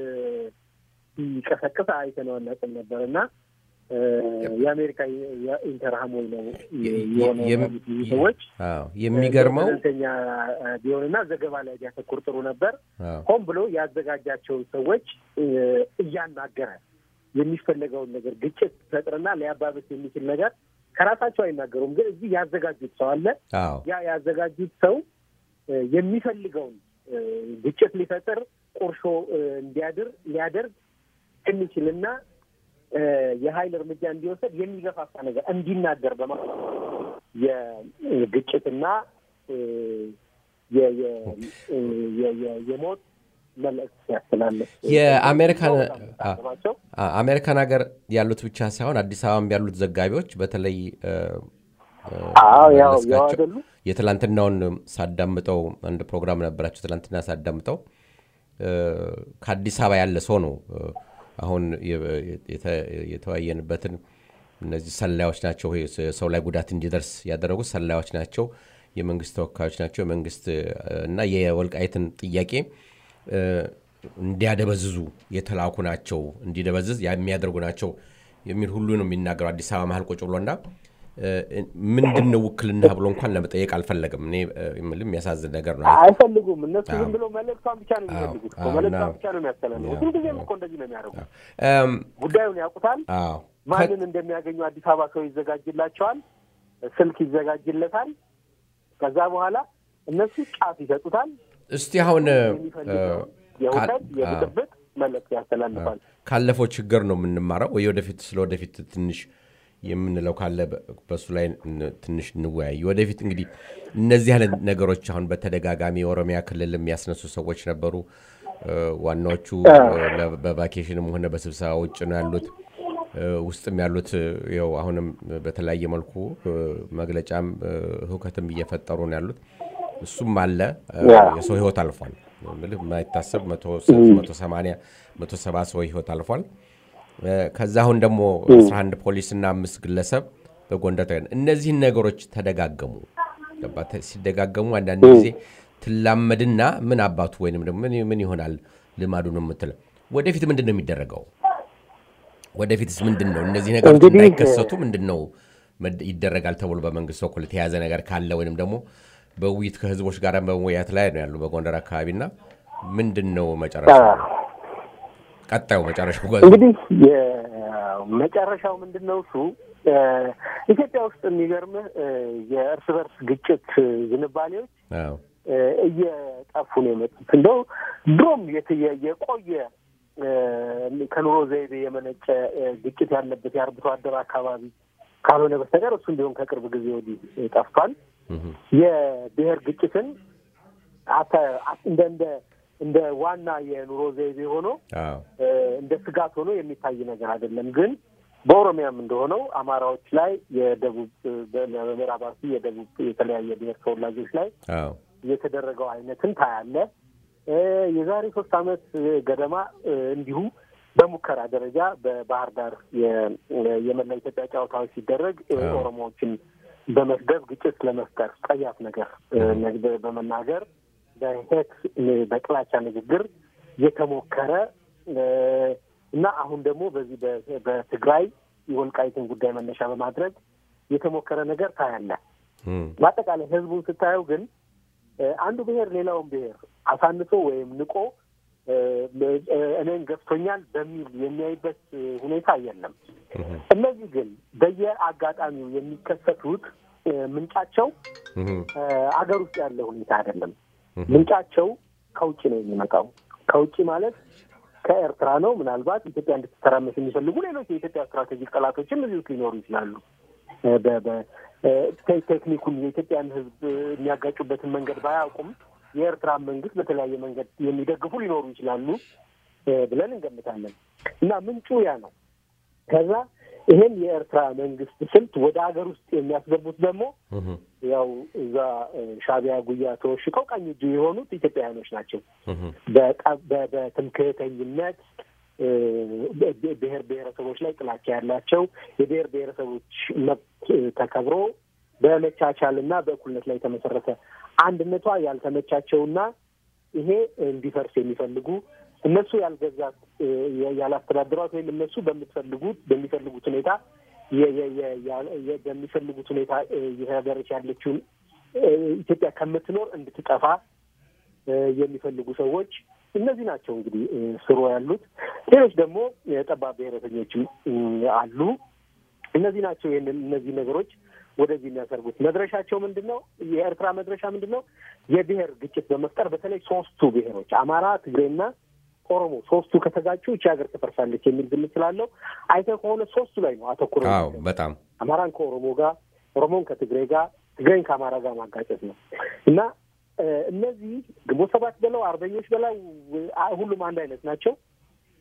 ሲቀሰቅስ አይተነው አናውቅም ነበርና የአሜሪካ ኢንተርሃሞል ነው የሆነው ሰዎች የሚገርመው ሁለተኛ ቢሆንና ዘገባ ላይ ያተኩር ጥሩ ነበር ሆን ብሎ ያዘጋጃቸው ሰዎች እያናገረ የሚፈልገውን ነገር ግጭት ፈጥረና ሊያባብስ የሚችል ነገር ከራሳቸው አይናገሩም ግን እዚህ ያዘጋጁት ሰው አለ ያ ያዘጋጁት ሰው የሚፈልገውን ግጭት ሊፈጥር ቁርሾ እንዲያድር ሊያደርግ የሚችልና የኃይል እርምጃ እንዲወሰድ የሚገፋፋ ነገር እንዲናገር በማለት የግጭትና የ የ የ የሞት መልእክት ያስተላልፍ የአሜሪካን አሜሪካን ሀገር ያሉት ብቻ ሳይሆን አዲስ አበባም ያሉት ዘጋቢዎች በተለይ አዎ ያው ያው አይደሉ የትላንትናውን ሳዳምጠው አንድ ፕሮግራም ነበራችሁ ትላንትና ሳዳምጠው ከአዲስ አበባ ያለ ሰው ነው አሁን የተወያየንበትን እነዚህ ሰላዮች ናቸው ሰው ላይ ጉዳት እንዲደርስ ያደረጉ ሰላዮች ናቸው የመንግስት ተወካዮች ናቸው የመንግስት እና የወልቃይትን ጥያቄ እንዲያደበዝዙ የተላኩ ናቸው እንዲደበዝዝ የሚያደርጉ ናቸው የሚል ሁሉ ነው የሚናገረው አዲስ አበባ መሃል ቁጭ ብሎና ምንድነው ውክልና ብሎ እንኳን ለመጠየቅ አልፈለገም እኔ ምንም ያሳዝን ነገር ነው አይፈልጉም እነሱ ዝም ብሎ መልእክቷን ብቻ ነው የሚፈልጉት መልእክቷን ብቻ ነው የሚያስተላልፉት ሁሉ ጊዜ እኮ እንደዚህ ነው የሚያደርጉት እም ጉዳዩን ያውቁታል አዎ ማንን እንደሚያገኙ አዲስ አበባ ሰው ይዘጋጅላቸዋል ስልክ ይዘጋጅለታል ከዛ በኋላ እነሱ ጫፍ ይሰጡታል እስቲ አሁን የውከት የብጥብጥ መልእክት ያስተላልፋል ካለፈው ችግር ነው የምንማረው ወይ ወደፊት ስለወደፊት ትንሽ የምንለው ካለ በሱ ላይ ትንሽ እንወያይ ወደፊት እንግዲህ እነዚህ አይነት ነገሮች አሁን በተደጋጋሚ ኦሮሚያ ክልል የሚያስነሱ ሰዎች ነበሩ ዋናዎቹ በቫኬሽንም ሆነ በስብሰባ ውጭ ነው ያሉት ውስጥም ያሉት ያው አሁንም በተለያየ መልኩ መግለጫም ሁከትም እየፈጠሩ ነው ያሉት እሱም አለ የሰው ህይወት አልፏል ማለት ማይታሰብ መቶ ሰማንያ መቶ ሰባ ሰው ህይወት አልፏል ከዛ አሁን ደግሞ አስራ አንድ ፖሊስና አምስት ግለሰብ በጎንደር ተገኘ እነዚህ ነገሮች ተደጋገሙ ገባተ ሲደጋገሙ አንዳንድ ጊዜ ትላመድና ምን አባቱ ወይንም ደግሞ ምን ምን ይሆናል ልማዱ ነው የምትለው ወደፊት ምንድነው የሚደረገው ወደፊትስ ምንድነው እነዚህ ነገሮች እንዳይከሰቱ ምንድነው ይደረጋል ተብሎ በመንግስት በኩል ተያዘ ነገር ካለ ወይንም ደግሞ በውይይት ከህዝቦች ጋር በመወያየት ላይ ነው ያለው በጎንደር አካባቢና ምንድነው መጨረሻው ቀጣዩ መጨረሻው ጋር እንግዲህ የመጨረሻው ምንድነው እሱ ኢትዮጵያ ውስጥ የሚገርም የእርስ በርስ ግጭት ዝንባሌዎች አዎ እየጠፉ ነው የመጡት እንደው ድሮም የቆየ ከኑሮ ዘይቤ የመነጨ ግጭት ያለበት የአርብቶ አደር አካባቢ ካልሆነ በስተቀር እሱ እንዲሆን ከቅርብ ጊዜ ወዲህ ጠፍቷል የብሔር ግጭትን አታ እንደ እንደ እንደ ዋና የኑሮ ዘይቤ ሆኖ እንደ ስጋት ሆኖ የሚታይ ነገር አይደለም ግን በኦሮሚያም እንደሆነው አማራዎች ላይ የደቡብ በምዕራባዊ የደቡብ የተለያየ ብሔር ተወላጆች ላይ የተደረገው አይነትን ታያለ የዛሬ ሶስት አመት ገደማ እንዲሁ በሙከራ ደረጃ በባህር ዳር የመላ ኢትዮጵያ ጫውታዎች ሲደረግ ኦሮሞዎችን በመስደብ ግጭት ለመፍጠር ቀያፍ ነገር በመናገር በሄት በጥላቻ ንግግር የተሞከረ እና አሁን ደግሞ በዚህ በትግራይ የወልቃይትን ጉዳይ መነሻ በማድረግ የተሞከረ ነገር ታያለ በአጠቃላይ ህዝቡን ስታየው ግን አንዱ ብሔር ሌላውን ብሔር አሳንሶ ወይም ንቆ እኔን ገፍቶኛል በሚል የሚያይበት ሁኔታ የለም እነዚህ ግን በየአጋጣሚው የሚከሰቱት ምንጫቸው አገር ውስጥ ያለ ሁኔታ አይደለም ምንጫቸው ከውጭ ነው የሚመጣው ከውጭ ማለት ከኤርትራ ነው ምናልባት ኢትዮጵያ እንድትተራመስ የሚፈልጉ ሌሎች የኢትዮጵያ ስትራቴጂክ ጠላቶችም እዚሁ ሊኖሩ ይችላሉ በበ ቴክኒኩን የኢትዮጵያን ህዝብ የሚያጋጩበትን መንገድ ባያውቁም የኤርትራ መንግስት በተለያየ መንገድ የሚደግፉ ሊኖሩ ይችላሉ ብለን እንገምታለን እና ምንጩ ያ ነው ከዛ ይሄን የኤርትራ መንግስት ስልት ወደ ሀገር ውስጥ የሚያስገቡት ደግሞ ያው እዛ ሻቢያ ጉያ ተወሽቀው ቀኝ እጁ የሆኑት ኢትዮጵያውያኖች ናቸው በትምክህተኝነት ብሔር ብሔረሰቦች ላይ ጥላቻ ያላቸው የብሔር ብሔረሰቦች መብት ተከብሮ በመቻቻልና በእኩልነት ላይ የተመሰረተ አንድነቷ ያልተመቻቸውና ይሄ እንዲፈርስ የሚፈልጉ እነሱ ያልገዛት ያላስተዳደሯት ወይም እነሱ በሚፈልጉት በሚፈልጉት ሁኔታ በሚፈልጉት ሁኔታ የሀገረች ያለችውን ኢትዮጵያ ከምትኖር እንድትጠፋ የሚፈልጉ ሰዎች እነዚህ ናቸው እንግዲህ ስሩ ያሉት ሌሎች ደግሞ የጠባብ ብሔረተኞችም አሉ እነዚህ ናቸው እነዚህ ነገሮች ወደዚህ የሚያሰርጉት መድረሻቸው ምንድነው የኤርትራ መድረሻ ምንድነው የብሔር ግጭት በመፍጠር በተለይ ሶስቱ ብሔሮች አማራ ትግሬና ኦሮሞ ሶስቱ ከተጋጩ እቺ ሀገር ተፈርሳለች የሚል ግምት ስላለው አይተህ ከሆነ ሶስቱ ላይ ነው አተኩሮ አዎ በጣም አማራን ከኦሮሞ ጋር ኦሮሞን ከትግሬ ጋር ትግሬን ከአማራ ጋር ማጋጨት ነው እና እነዚህ ግንቦት ሰባት በለው አርበኞች በለው ሁሉም አንድ አይነት ናቸው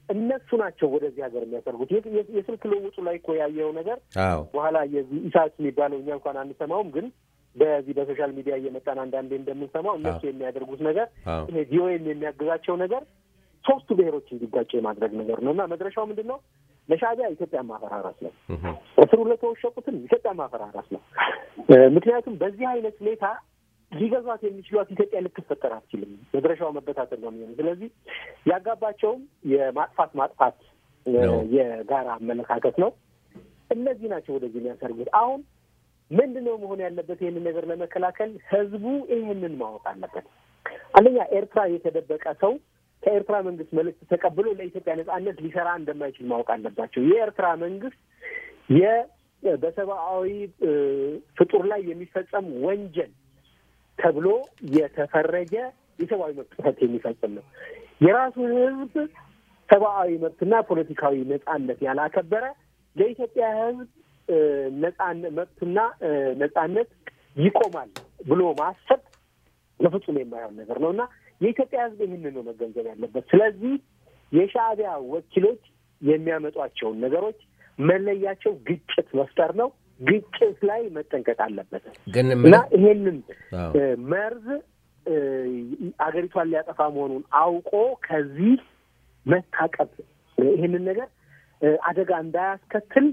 እነሱ ናቸው ወደዚህ ሀገር የሚያሰርጉት። የስልክ ልውውጡ ላይ እኮ ያየው ነገር አዎ በኋላ የዚህ ኢሳት የሚባለው እኛ እንኳን አንሰማውም፣ ግን በዚህ በሶሻል ሚዲያ እየመጣን አንዳንዴ እንደምንሰማው እነሱ የሚያደርጉት ነገር ይሄ ቪኦኤም የሚያግዛቸው ነገር ሶስቱ ብሔሮች እንዲጋጩ የማድረግ ነገር ነው እና መድረሻው ምንድን ነው? ለሻዕቢያ ኢትዮጵያ ማፈራረስ ነው። እስሩ ለተወሸቁትን ኢትዮጵያ ማፈራረስ ነው። ምክንያቱም በዚህ አይነት ሁኔታ ሊገዛት የሚችሏት ኢትዮጵያ ልትፈጠር አትችልም። መድረሻው መበታተን ነው የሚሆነው። ስለዚህ ያጋባቸውም የማጥፋት ማጥፋት የጋራ አመለካከት ነው። እነዚህ ናቸው ወደዚህ የሚያሰርጉት። አሁን ምንድን ነው መሆን ያለበት? ይህንን ነገር ለመከላከል ህዝቡ ይህንን ማወቅ አለበት። አንደኛ ኤርትራ የተደበቀ ሰው ከኤርትራ መንግስት መልዕክት ተቀብሎ ለኢትዮጵያ ነጻነት ሊሰራ እንደማይችል ማወቅ አለባቸው። የኤርትራ መንግስት የ በሰብአዊ ፍጡር ላይ የሚፈጸም ወንጀል ተብሎ የተፈረጀ የሰብአዊ መብት ጥሰት የሚፈጽም ነው። የራሱ ህዝብ ሰብአዊ መብትና ፖለቲካዊ ነጻነት ያላከበረ ለኢትዮጵያ ህዝብ ነጻነት መብትና ነጻነት ይቆማል ብሎ ማሰብ ለፍጹም የማይሆን ነገር ነውና የኢትዮጵያ ህዝብ ይህንን ነው መገንዘብ ያለበት። ስለዚህ የሻዕቢያ ወኪሎች የሚያመጧቸውን ነገሮች መለያቸው ግጭት መፍጠር ነው። ግጭት ላይ መጠንቀቅ አለበት እና ይሄንን መርዝ አገሪቷን ሊያጠፋ መሆኑን አውቆ ከዚህ መታቀብ፣ ይሄንን ነገር አደጋ እንዳያስከትል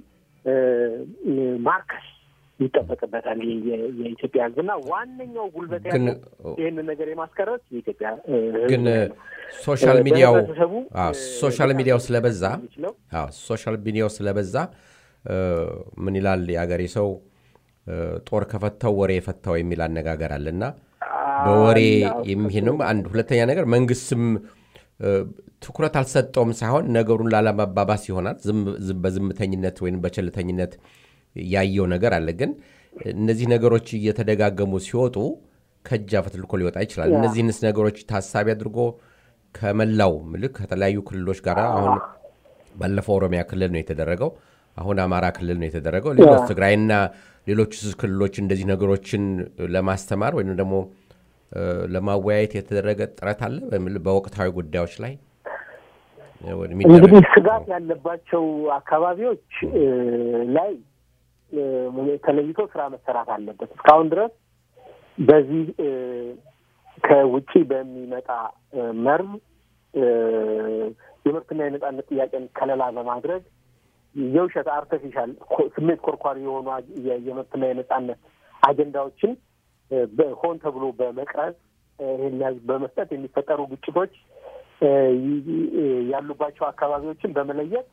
ማርከስ ይጠበቅበታል የኢትዮጵያ ህዝብና ዋነኛው ጉልበት ያለው ይሄንን ነገር የማስቀረት የኢትዮጵያ ግን ሶሻል ሚዲያው አዎ ሶሻል ሚዲያው ስለበዛ አዎ ሶሻል ሚዲያው ስለበዛ ምን ይላል የአገሬ ሰው ጦር ከፈተው ወሬ የፈታው የሚል አነጋገር አለና በወሬ የሚሄንም አንድ ሁለተኛ ነገር መንግስትም ትኩረት አልሰጠውም ሳይሆን ነገሩን ላለማባባስ ይሆናል ዝም በዝምተኝነት ወይንም በቸልተኝነት ያየው ነገር አለ። ግን እነዚህ ነገሮች እየተደጋገሙ ሲወጡ ከጃፈት ልኮ ሊወጣ ይችላል። እነዚህንስ ነገሮች ታሳቢ አድርጎ ከመላው ምልክ ከተለያዩ ክልሎች ጋር አሁን ባለፈው ኦሮሚያ ክልል ነው የተደረገው፣ አሁን አማራ ክልል ነው የተደረገው። ሌሎች ትግራይና ሌሎች ክልሎች እንደዚህ ነገሮችን ለማስተማር ወይንም ደግሞ ለማወያየት የተደረገ ጥረት አለ በወቅታዊ ጉዳዮች ላይ? እንግዲህ ስጋት ያለባቸው አካባቢዎች ላይ ተለይቶ ስራ መሰራት አለበት። እስካሁን ድረስ በዚህ ከውጪ በሚመጣ መርዝ የመብትና የነጻነት ጥያቄን ከለላ በማድረግ የውሸት አርቲፊሻል ስሜት ኮርኳሪ የሆኑ የመብትና የነጻነት አጀንዳዎችን ሆን ተብሎ በመቅረጽ ይሄን በመስጠት የሚፈጠሩ ግጭቶች ያሉባቸው አካባቢዎችን በመለየት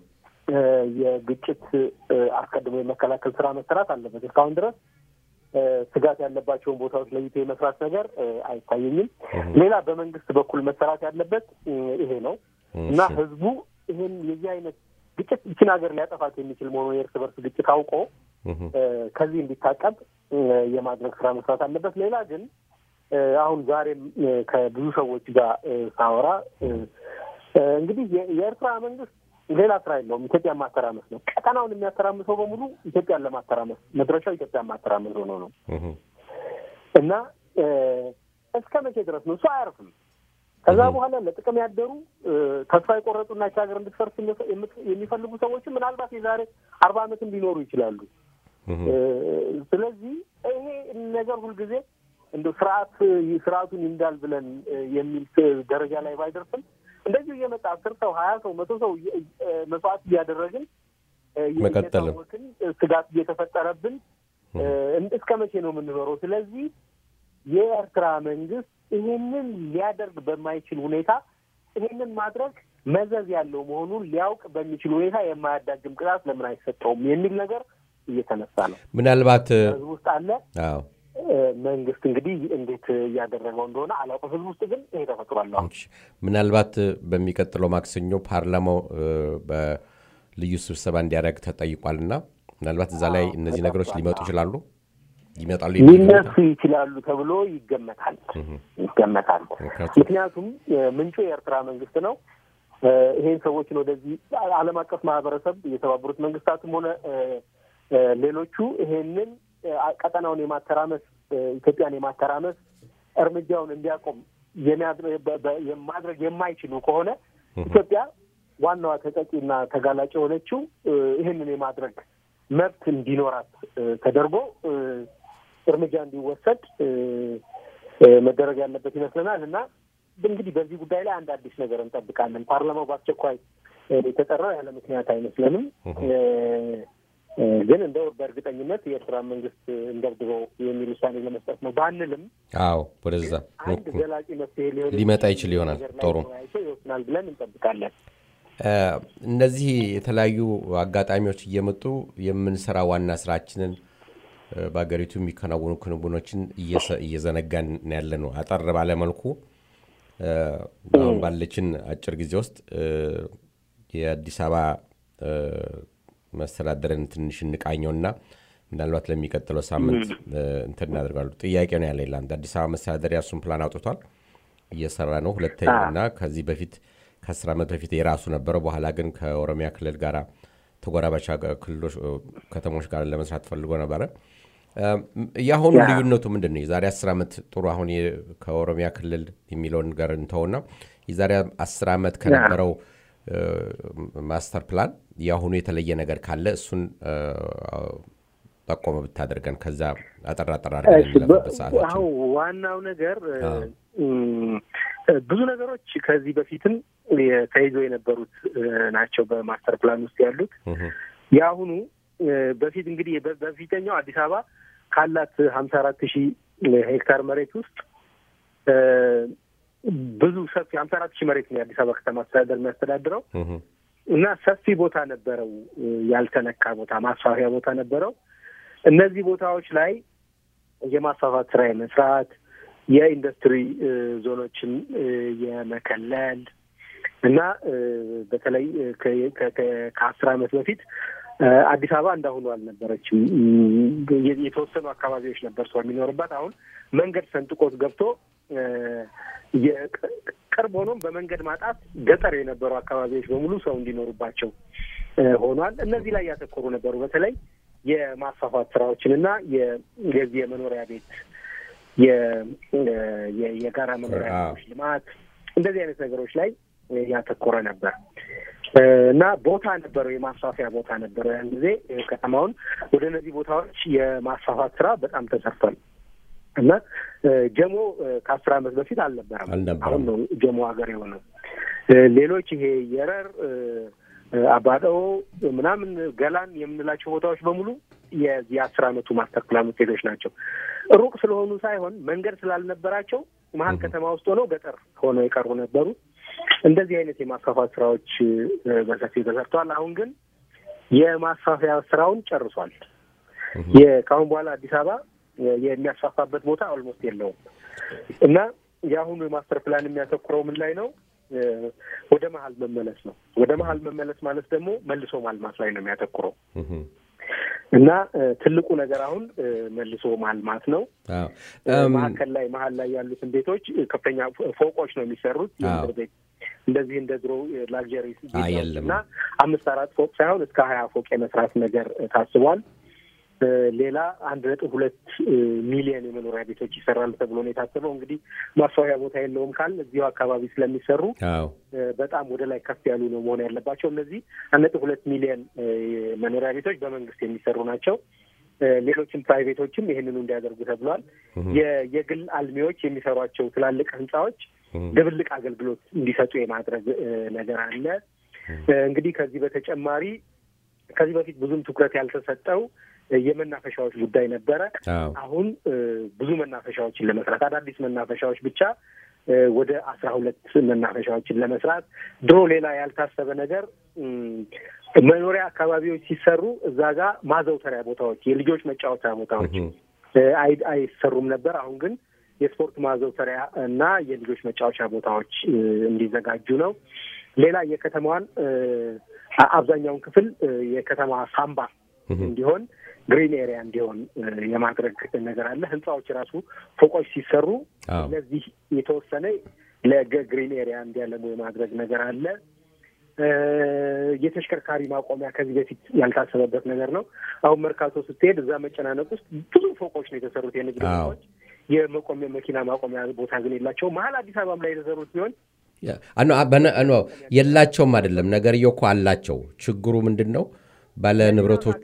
የግጭት አስቀድሞ የመከላከል ስራ መሰራት አለበት። እስካሁን ድረስ ስጋት ያለባቸውን ቦታዎች ለይቶ የመስራት ነገር አይታየኝም። ሌላ በመንግስት በኩል መሰራት ያለበት ይሄ ነው እና ህዝቡ ይሄን የዚህ አይነት ግጭት ይችን ሀገር ሊያጠፋት የሚችል መሆኑን የእርስ በርስ ግጭት አውቆ ከዚህ እንዲታቀብ የማድረግ ስራ መስራት አለበት። ሌላ ግን አሁን ዛሬም ከብዙ ሰዎች ጋር ሳወራ እንግዲህ የኤርትራ መንግስት ሌላ ስራ የለውም፣ ኢትዮጵያ ማተራመስ ነው። ቀጠናውን የሚያተራምሰው በሙሉ ኢትዮጵያን ለማተራመስ መድረሻው ኢትዮጵያ ማተራመስ ሆኖ ነው እና እስከ መቼ ድረስ ነው? እሱ አያርፍም። ከዛ በኋላ ለጥቅም ያደሩ ተስፋ የቆረጡና ሀገር እንድትፈርስ የሚፈልጉ ሰዎችም ምናልባት የዛሬ አርባ ዓመትም ሊኖሩ ይችላሉ። ስለዚህ ይሄ ነገር ሁልጊዜ እንደው ስርዓት ስርዓቱን ይንዳል ብለን የሚል ደረጃ ላይ ባይደርስም እንደዚህ እየመጣ አስር ሰው ሀያ ሰው መቶ ሰው መስዋዕት እያደረግን እየተወክን ስጋት እየተፈጠረብን እስከ መቼ ነው የምንኖረው? ስለዚህ የኤርትራ መንግስት ይሄንን ሊያደርግ በማይችል ሁኔታ ይሄንን ማድረግ መዘዝ ያለው መሆኑን ሊያውቅ በሚችል ሁኔታ የማያዳግም ቅጣት ለምን አይሰጠውም የሚል ነገር እየተነሳ ነው። ምናልባት ህዝብ ውስጥ አለ። አዎ መንግስት እንግዲህ እንዴት እያደረገው እንደሆነ አላውቅም። ህዝብ ውስጥ ግን ይሄ ተፈጥሯል። ምናልባት በሚቀጥለው ማክሰኞ ፓርላማው በልዩ ስብሰባ እንዲያደርግ ተጠይቋልና ምናልባት እዛ ላይ እነዚህ ነገሮች ሊመጡ ይችላሉ ይመጣሉ ሊነሱ ይችላሉ ተብሎ ይገመታል ይገመታል። ምክንያቱም ምንጩ የኤርትራ መንግስት ነው። ይሄን ሰዎችን ወደዚህ ዓለም አቀፍ ማህበረሰብ የተባበሩት መንግስታትም ሆነ ሌሎቹ ይሄንን ቀጠናውን የማተራመስ ኢትዮጵያን የማተራመስ እርምጃውን እንዲያቆም የማድረግ የማይችሉ ከሆነ ኢትዮጵያ ዋናዋ ተጠቂና ተጋላጭ የሆነችው ይህንን የማድረግ መብት እንዲኖራት ተደርጎ እርምጃ እንዲወሰድ መደረግ ያለበት ይመስለናል እና እንግዲህ በዚህ ጉዳይ ላይ አንድ አዲስ ነገር እንጠብቃለን። ፓርላማው በአስቸኳይ የተጠራው ያለ ምክንያት አይመስለንም። ግን እንደው በእርግጠኝነት የኤርትራ መንግስት እንደብድበው የሚል ውሳኔ ለመስጠት ነው ባንልም አዎ ወደዛ አንድ ዘላቂ መፍትሄ ሊመጣ ይችል ይሆናል። ጥሩ ይወስናል ብለን እንጠብቃለን። እነዚህ የተለያዩ አጋጣሚዎች እየመጡ የምንሰራ ዋና ስራችንን በአገሪቱ የሚከናወኑ ክንውኖችን እየዘነጋን ያለ ነው። አጠር ባለ መልኩ አሁን ባለችን አጭር ጊዜ ውስጥ የአዲስ አበባ መስተዳደርን ትንሽ እንቃኘውና ምናልባት ለሚቀጥለው ሳምንት እንትን እናደርጋለን። ጥያቄው ነው ያለኝ ለአንተ። አዲስ አበባ መስተዳደር ያሱን ፕላን አውጥቷል፣ እየሰራ ነው። ሁለተኛና ከዚህ በፊት ከአስር ዓመት በፊት የራሱ ነበረው። በኋላ ግን ከኦሮሚያ ክልል ጋር ተጎራባች ክልሎች ከተሞች ጋር ለመስራት ፈልጎ ነበረ። ያሁኑ ልዩነቱ ምንድነው? የዛሬ አስር ዓመት ጥሩ አሁን ከኦሮሚያ ክልል የሚለውን ጋር እንተውና የዛሬ አስር ዓመት ከነበረው ማስተር ፕላን ያሁኑ የተለየ ነገር ካለ እሱን ጠቆመ ብታደርገን ከዛ አጠራ አጠራ አድርገን ለበሰዓት አው ዋናው ነገር ብዙ ነገሮች ከዚህ በፊትም ተይዞ የነበሩት ናቸው በማስተር ፕላን ውስጥ ያሉት። ያሁኑ በፊት እንግዲህ በፊተኛው አዲስ አበባ ካላት ሀምሳ አራት ሺህ ሄክታር መሬት ውስጥ ብዙ ሰፊ ሀምሳ አራት ሺህ መሬት ነው የአዲስ አበባ ከተማ አስተዳደር የሚያስተዳድረው እና ሰፊ ቦታ ነበረው፣ ያልተነካ ቦታ ማስፋፊያ ቦታ ነበረው። እነዚህ ቦታዎች ላይ የማስፋፋት ስራ የመስራት የኢንዱስትሪ ዞኖችን የመከለል እና በተለይ ከአስር ዓመት በፊት አዲስ አበባ እንዳሁኑ አልነበረችም። የተወሰኑ አካባቢዎች ነበር ሰው የሚኖርባት። አሁን መንገድ ሰንጥቆት ገብቶ የቅርብ ሆኖም በመንገድ ማጣት ገጠር የነበሩ አካባቢዎች በሙሉ ሰው እንዲኖሩባቸው ሆኗል። እነዚህ ላይ ያተኮሩ ነበሩ። በተለይ የማስፋፋት ስራዎችንና የዚህ የመኖሪያ ቤት የጋራ መኖሪያ ቤቶች ልማት እንደዚህ አይነት ነገሮች ላይ ያተኮረ ነበር እና ቦታ ነበረው፣ የማስፋፊያ ቦታ ነበረው። ያን ጊዜ ከተማውን ወደ እነዚህ ቦታዎች የማስፋፋት ስራ በጣም ተሰርቷል እና ጀሞ ከአስር ዓመት በፊት አልነበረም። አሁን ነው ጀሞ ሀገር የሆነው። ሌሎች ይሄ የረር አባዶ ምናምን ገላን የምንላቸው ቦታዎች በሙሉ የአስር ዓመቱ ማስተር ፕላን ውጤቶች ናቸው። ሩቅ ስለሆኑ ሳይሆን መንገድ ስላልነበራቸው መሀል ከተማ ውስጥ ሆነው ገጠር ሆነው የቀሩ ነበሩ። እንደዚህ አይነት የማስፋፋት ስራዎች በሰፊው ተሰርተዋል። አሁን ግን የማስፋፊያ ስራውን ጨርሷል። የካሁን በኋላ አዲስ አበባ የሚያስፋፋበት ቦታ ኦልሞስት የለውም እና የአሁኑ የማስተር ፕላን የሚያተኩረው ምን ላይ ነው? ወደ መሀል መመለስ ነው። ወደ መሀል መመለስ ማለት ደግሞ መልሶ ማልማት ላይ ነው የሚያተኩረው እና ትልቁ ነገር አሁን መልሶ ማልማት ነው። መሀከል ላይ መሀል ላይ ያሉትን ቤቶች ከፍተኛ ፎቆች ነው የሚሰሩት። የምድር ቤት እንደዚህ እንደ ድሮ ላግዠሪ እና አምስት አራት ፎቅ ሳይሆን እስከ ሀያ ፎቅ የመስራት ነገር ታስቧል። ሌላ አንድ ነጥብ ሁለት ሚሊዮን የመኖሪያ ቤቶች ይሰራል ተብሎ ነው የታሰበው። እንግዲህ ማስፋፊያ ቦታ የለውም ካል እዚሁ አካባቢ ስለሚሰሩ በጣም ወደ ላይ ከፍ ያሉ ነው መሆን ያለባቸው። እነዚህ አንድ ነጥብ ሁለት ሚሊዮን መኖሪያ ቤቶች በመንግስት የሚሰሩ ናቸው። ሌሎችም ፕራይቬቶችም ይህንኑ እንዲያደርጉ ተብሏል። የግል አልሚዎች የሚሰሯቸው ትላልቅ ህንጻዎች ድብልቅ አገልግሎት እንዲሰጡ የማድረግ ነገር አለ። እንግዲህ ከዚህ በተጨማሪ ከዚህ በፊት ብዙም ትኩረት ያልተሰጠው የመናፈሻዎች ጉዳይ ነበረ። አሁን ብዙ መናፈሻዎችን ለመስራት አዳዲስ መናፈሻዎች ብቻ ወደ አስራ ሁለት መናፈሻዎችን ለመስራት ድሮ ሌላ ያልታሰበ ነገር መኖሪያ አካባቢዎች ሲሰሩ እዛ ጋር ማዘውተሪያ ቦታዎች፣ የልጆች መጫወቻ ቦታዎች አይሰሩም ነበር። አሁን ግን የስፖርት ማዘውተሪያ እና የልጆች መጫወቻ ቦታዎች እንዲዘጋጁ ነው። ሌላ የከተማዋን አብዛኛውን ክፍል የከተማ ሳምባ እንዲሆን ግሪን ኤሪያ እንዲሆን የማድረግ ነገር አለ። ህንጻዎች ራሱ ፎቆች ሲሰሩ ለዚህ የተወሰነ ለግሪን ኤሪያ እንዲያለሙ የማድረግ ነገር አለ። የተሽከርካሪ ማቆሚያ ከዚህ በፊት ያልታሰበበት ነገር ነው። አሁን መርካቶ ስትሄድ እዛ መጨናነቅ ውስጥ ብዙ ፎቆች ነው የተሰሩት የንግድ ቦታዎች፣ የመቆሚያ መኪና ማቆሚያ ቦታ ግን የላቸው። መሀል አዲስ አበባም ላይ የተሰሩት ሲሆን ያ አኖ አኖ የላቸውም አይደለም ነገርየው እኮ አላቸው ችግሩ ምንድነው ባለ ንብረቶቹ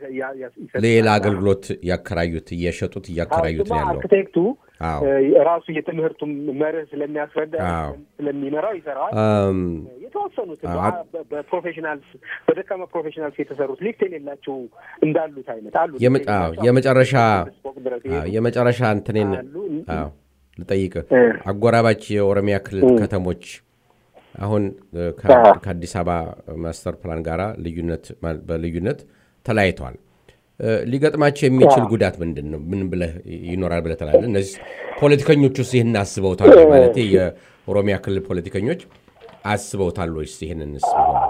ሌላ አገልግሎት ያከራዩት እየሸጡት ያከራዩት ነው ያለው አርክቴክቱ ራሱ የትምህርቱ መርህ ስለሚያስረዳ ስለሚመራው ይሰራል የተወሰኑት በፕሮፌሽናልስ በደካማ ፕሮፌሽናልስ የተሰሩት ሊፍት የሌላቸው እንዳሉት አይነት አሉ የመጨረሻ የመጨረሻ እንትኔን አዎ ልጠይቅ አጎራባች የኦሮሚያ ክልል ከተሞች አሁን ከአዲስ አበባ ማስተር ፕላን ጋራ ልዩነት በልዩነት ተላይቷል ሊገጥማቸው የሚችል ጉዳት ምንድነው ምን ብለህ ይኖራል ብለህ ተላለ እነዚህ ፖለቲከኞቹስ ይሄን አስበውታል ማለት የኦሮሚያ ክልል ፖለቲከኞች አስበውታል ወይስ ይሄንንስ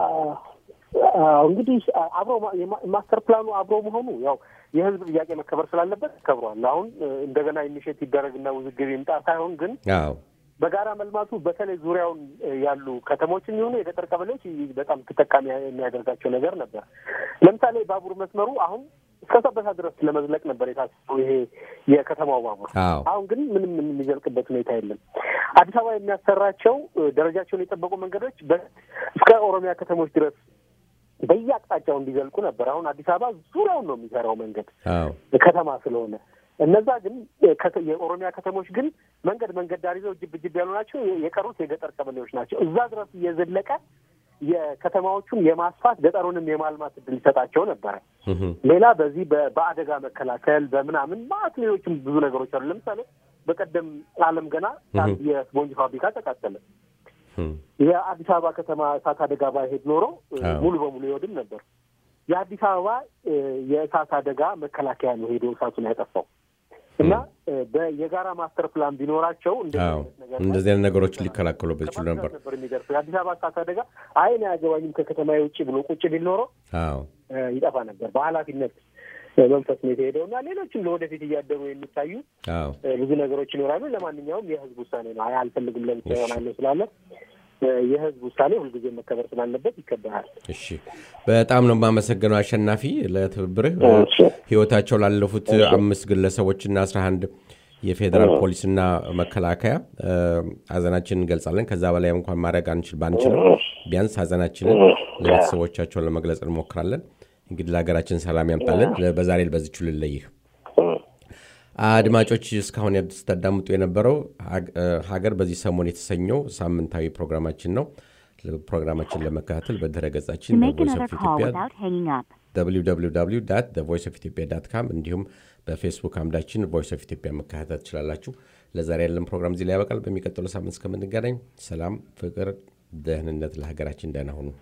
አዎ እንግዲህ አብሮ ማስተር ፕላኑ አብሮ መሆኑ ያው የህዝብ ጥያቄ መከበር ስላለበት ከብሯል አሁን እንደገና ኢኒሼቲቭ ይደረግና ውዝግብ ይምጣ ሳይሆን ግን አዎ በጋራ መልማቱ በተለይ ዙሪያውን ያሉ ከተሞችን ይሁን የገጠር ቀበሌዎች በጣም ተጠቃሚ የሚያደርጋቸው ነገር ነበር ለምሳሌ ባቡር መስመሩ አሁን እስከ ሰበታ ድረስ ለመዝለቅ ነበር የታሰበው ይሄ የከተማው ባቡር አሁን ግን ምንም የሚዘልቅበት ሁኔታ የለም አዲስ አበባ የሚያሰራቸው ደረጃቸውን የጠበቁ መንገዶች እስከ ኦሮሚያ ከተሞች ድረስ በየአቅጣጫው እንዲዘልቁ ነበር አሁን አዲስ አበባ ዙሪያውን ነው የሚሰራው መንገድ ከተማ ስለሆነ እነዛ ግን የኦሮሚያ ከተሞች ግን መንገድ መንገድ ዳር ይዘው ጅብ ጅብ ያሉ ናቸው የቀሩት የገጠር ቀበሌዎች ናቸው እዛ ድረስ እየዘለቀ የከተማዎቹን የማስፋት ገጠሩንም የማልማት እድል ይሰጣቸው ነበር ሌላ በዚህ በአደጋ መከላከል በመናምን ማለት ሌሎችም ብዙ ነገሮች አሉ ለምሳሌ በቀደም ዓለም ገና የስፖንጅ ፋብሪካ ተቃጠለ የአዲስ አበባ ከተማ እሳት አደጋ ባይሄድ ኖሮ ሙሉ በሙሉ ይወድም ነበር የአዲስ አበባ የእሳት አደጋ መከላከያ ነው ሄዶ እሳቱን ያጠፋው እና በየጋራ ማስተር ፕላን ቢኖራቸው እንደዚህ አይነት ነገሮች ሊከላከሉበት ይችላል ነበር የአዲስ አበባ እሳት አደጋ አይን ያገባኝም ከከተማ ውጪ ብሎ ቁጭ ቢል ኖሮ አዎ ይጠፋ ነበር በኃላፊነት መንፈስ ነው የሄደውና ሌሎችም ለወደፊት እያደሩ የሚታዩ ብዙ ነገሮች ይኖራሉ ለማንኛውም የህዝብ ውሳኔ ነው አይ አልፈልግም ለምን ይሆናል ስላለ የህዝብ ውሳኔ ሁልጊዜ መከበር ስላለበት ይከበራል እሺ በጣም ነው ማመሰግነው አሸናፊ ለትብብርህ ህይወታቸው ላለፉት አምስት ግለሰቦችና አስራ አንድ የፌደራል ፖሊስና መከላከያ አዘናችንን እንገልጻለን ከዛ በላይ እንኳን ማድረግ አንችል ባንችል ቢያንስ አዘናችንን ለቤተሰቦቻቸው ለመግለጽ እንሞክራለን እንግዲህ ለሀገራችን ሰላም ያምጣልን በዛሬ በዚህቹ ልለይህ አድማጮች እስካሁን ያስተዳምጡ የነበረው ሀገር በዚህ ሰሞን የተሰኘው ሳምንታዊ ፕሮግራማችን ነው ፕሮግራማችን ለመከታተል በድረገጻችን voice of ethiopia w w w dot the voice of ethiopia dot com እንዲሁም በፌስቡክ አምዳችን voice of ethiopia መከታተል ትችላላችሁ ለዛሬ ያለን ፕሮግራም እዚህ ላይ ያበቃል በሚቀጥለው ሳምንት እስከምንገናኝ ሰላም ፍቅር ደህንነት ለሀገራችን ደህና ሁኑ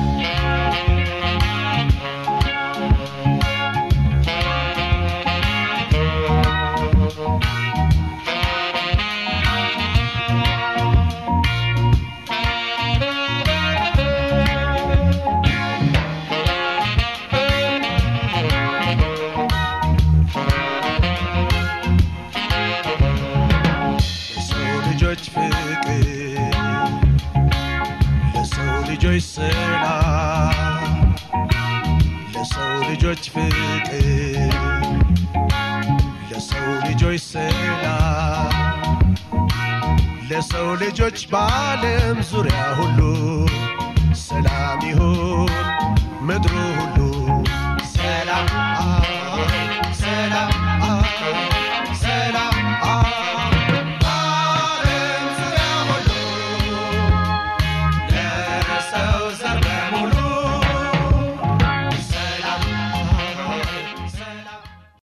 ለሰው ልጆች ፍቅር ለሰው ልጆች ሰላም ለሰው ልጆች በዓለም ዙሪያ ሁሉ ሰላም ይሁን ምድሩ ሁሉ ሰላም ሰላም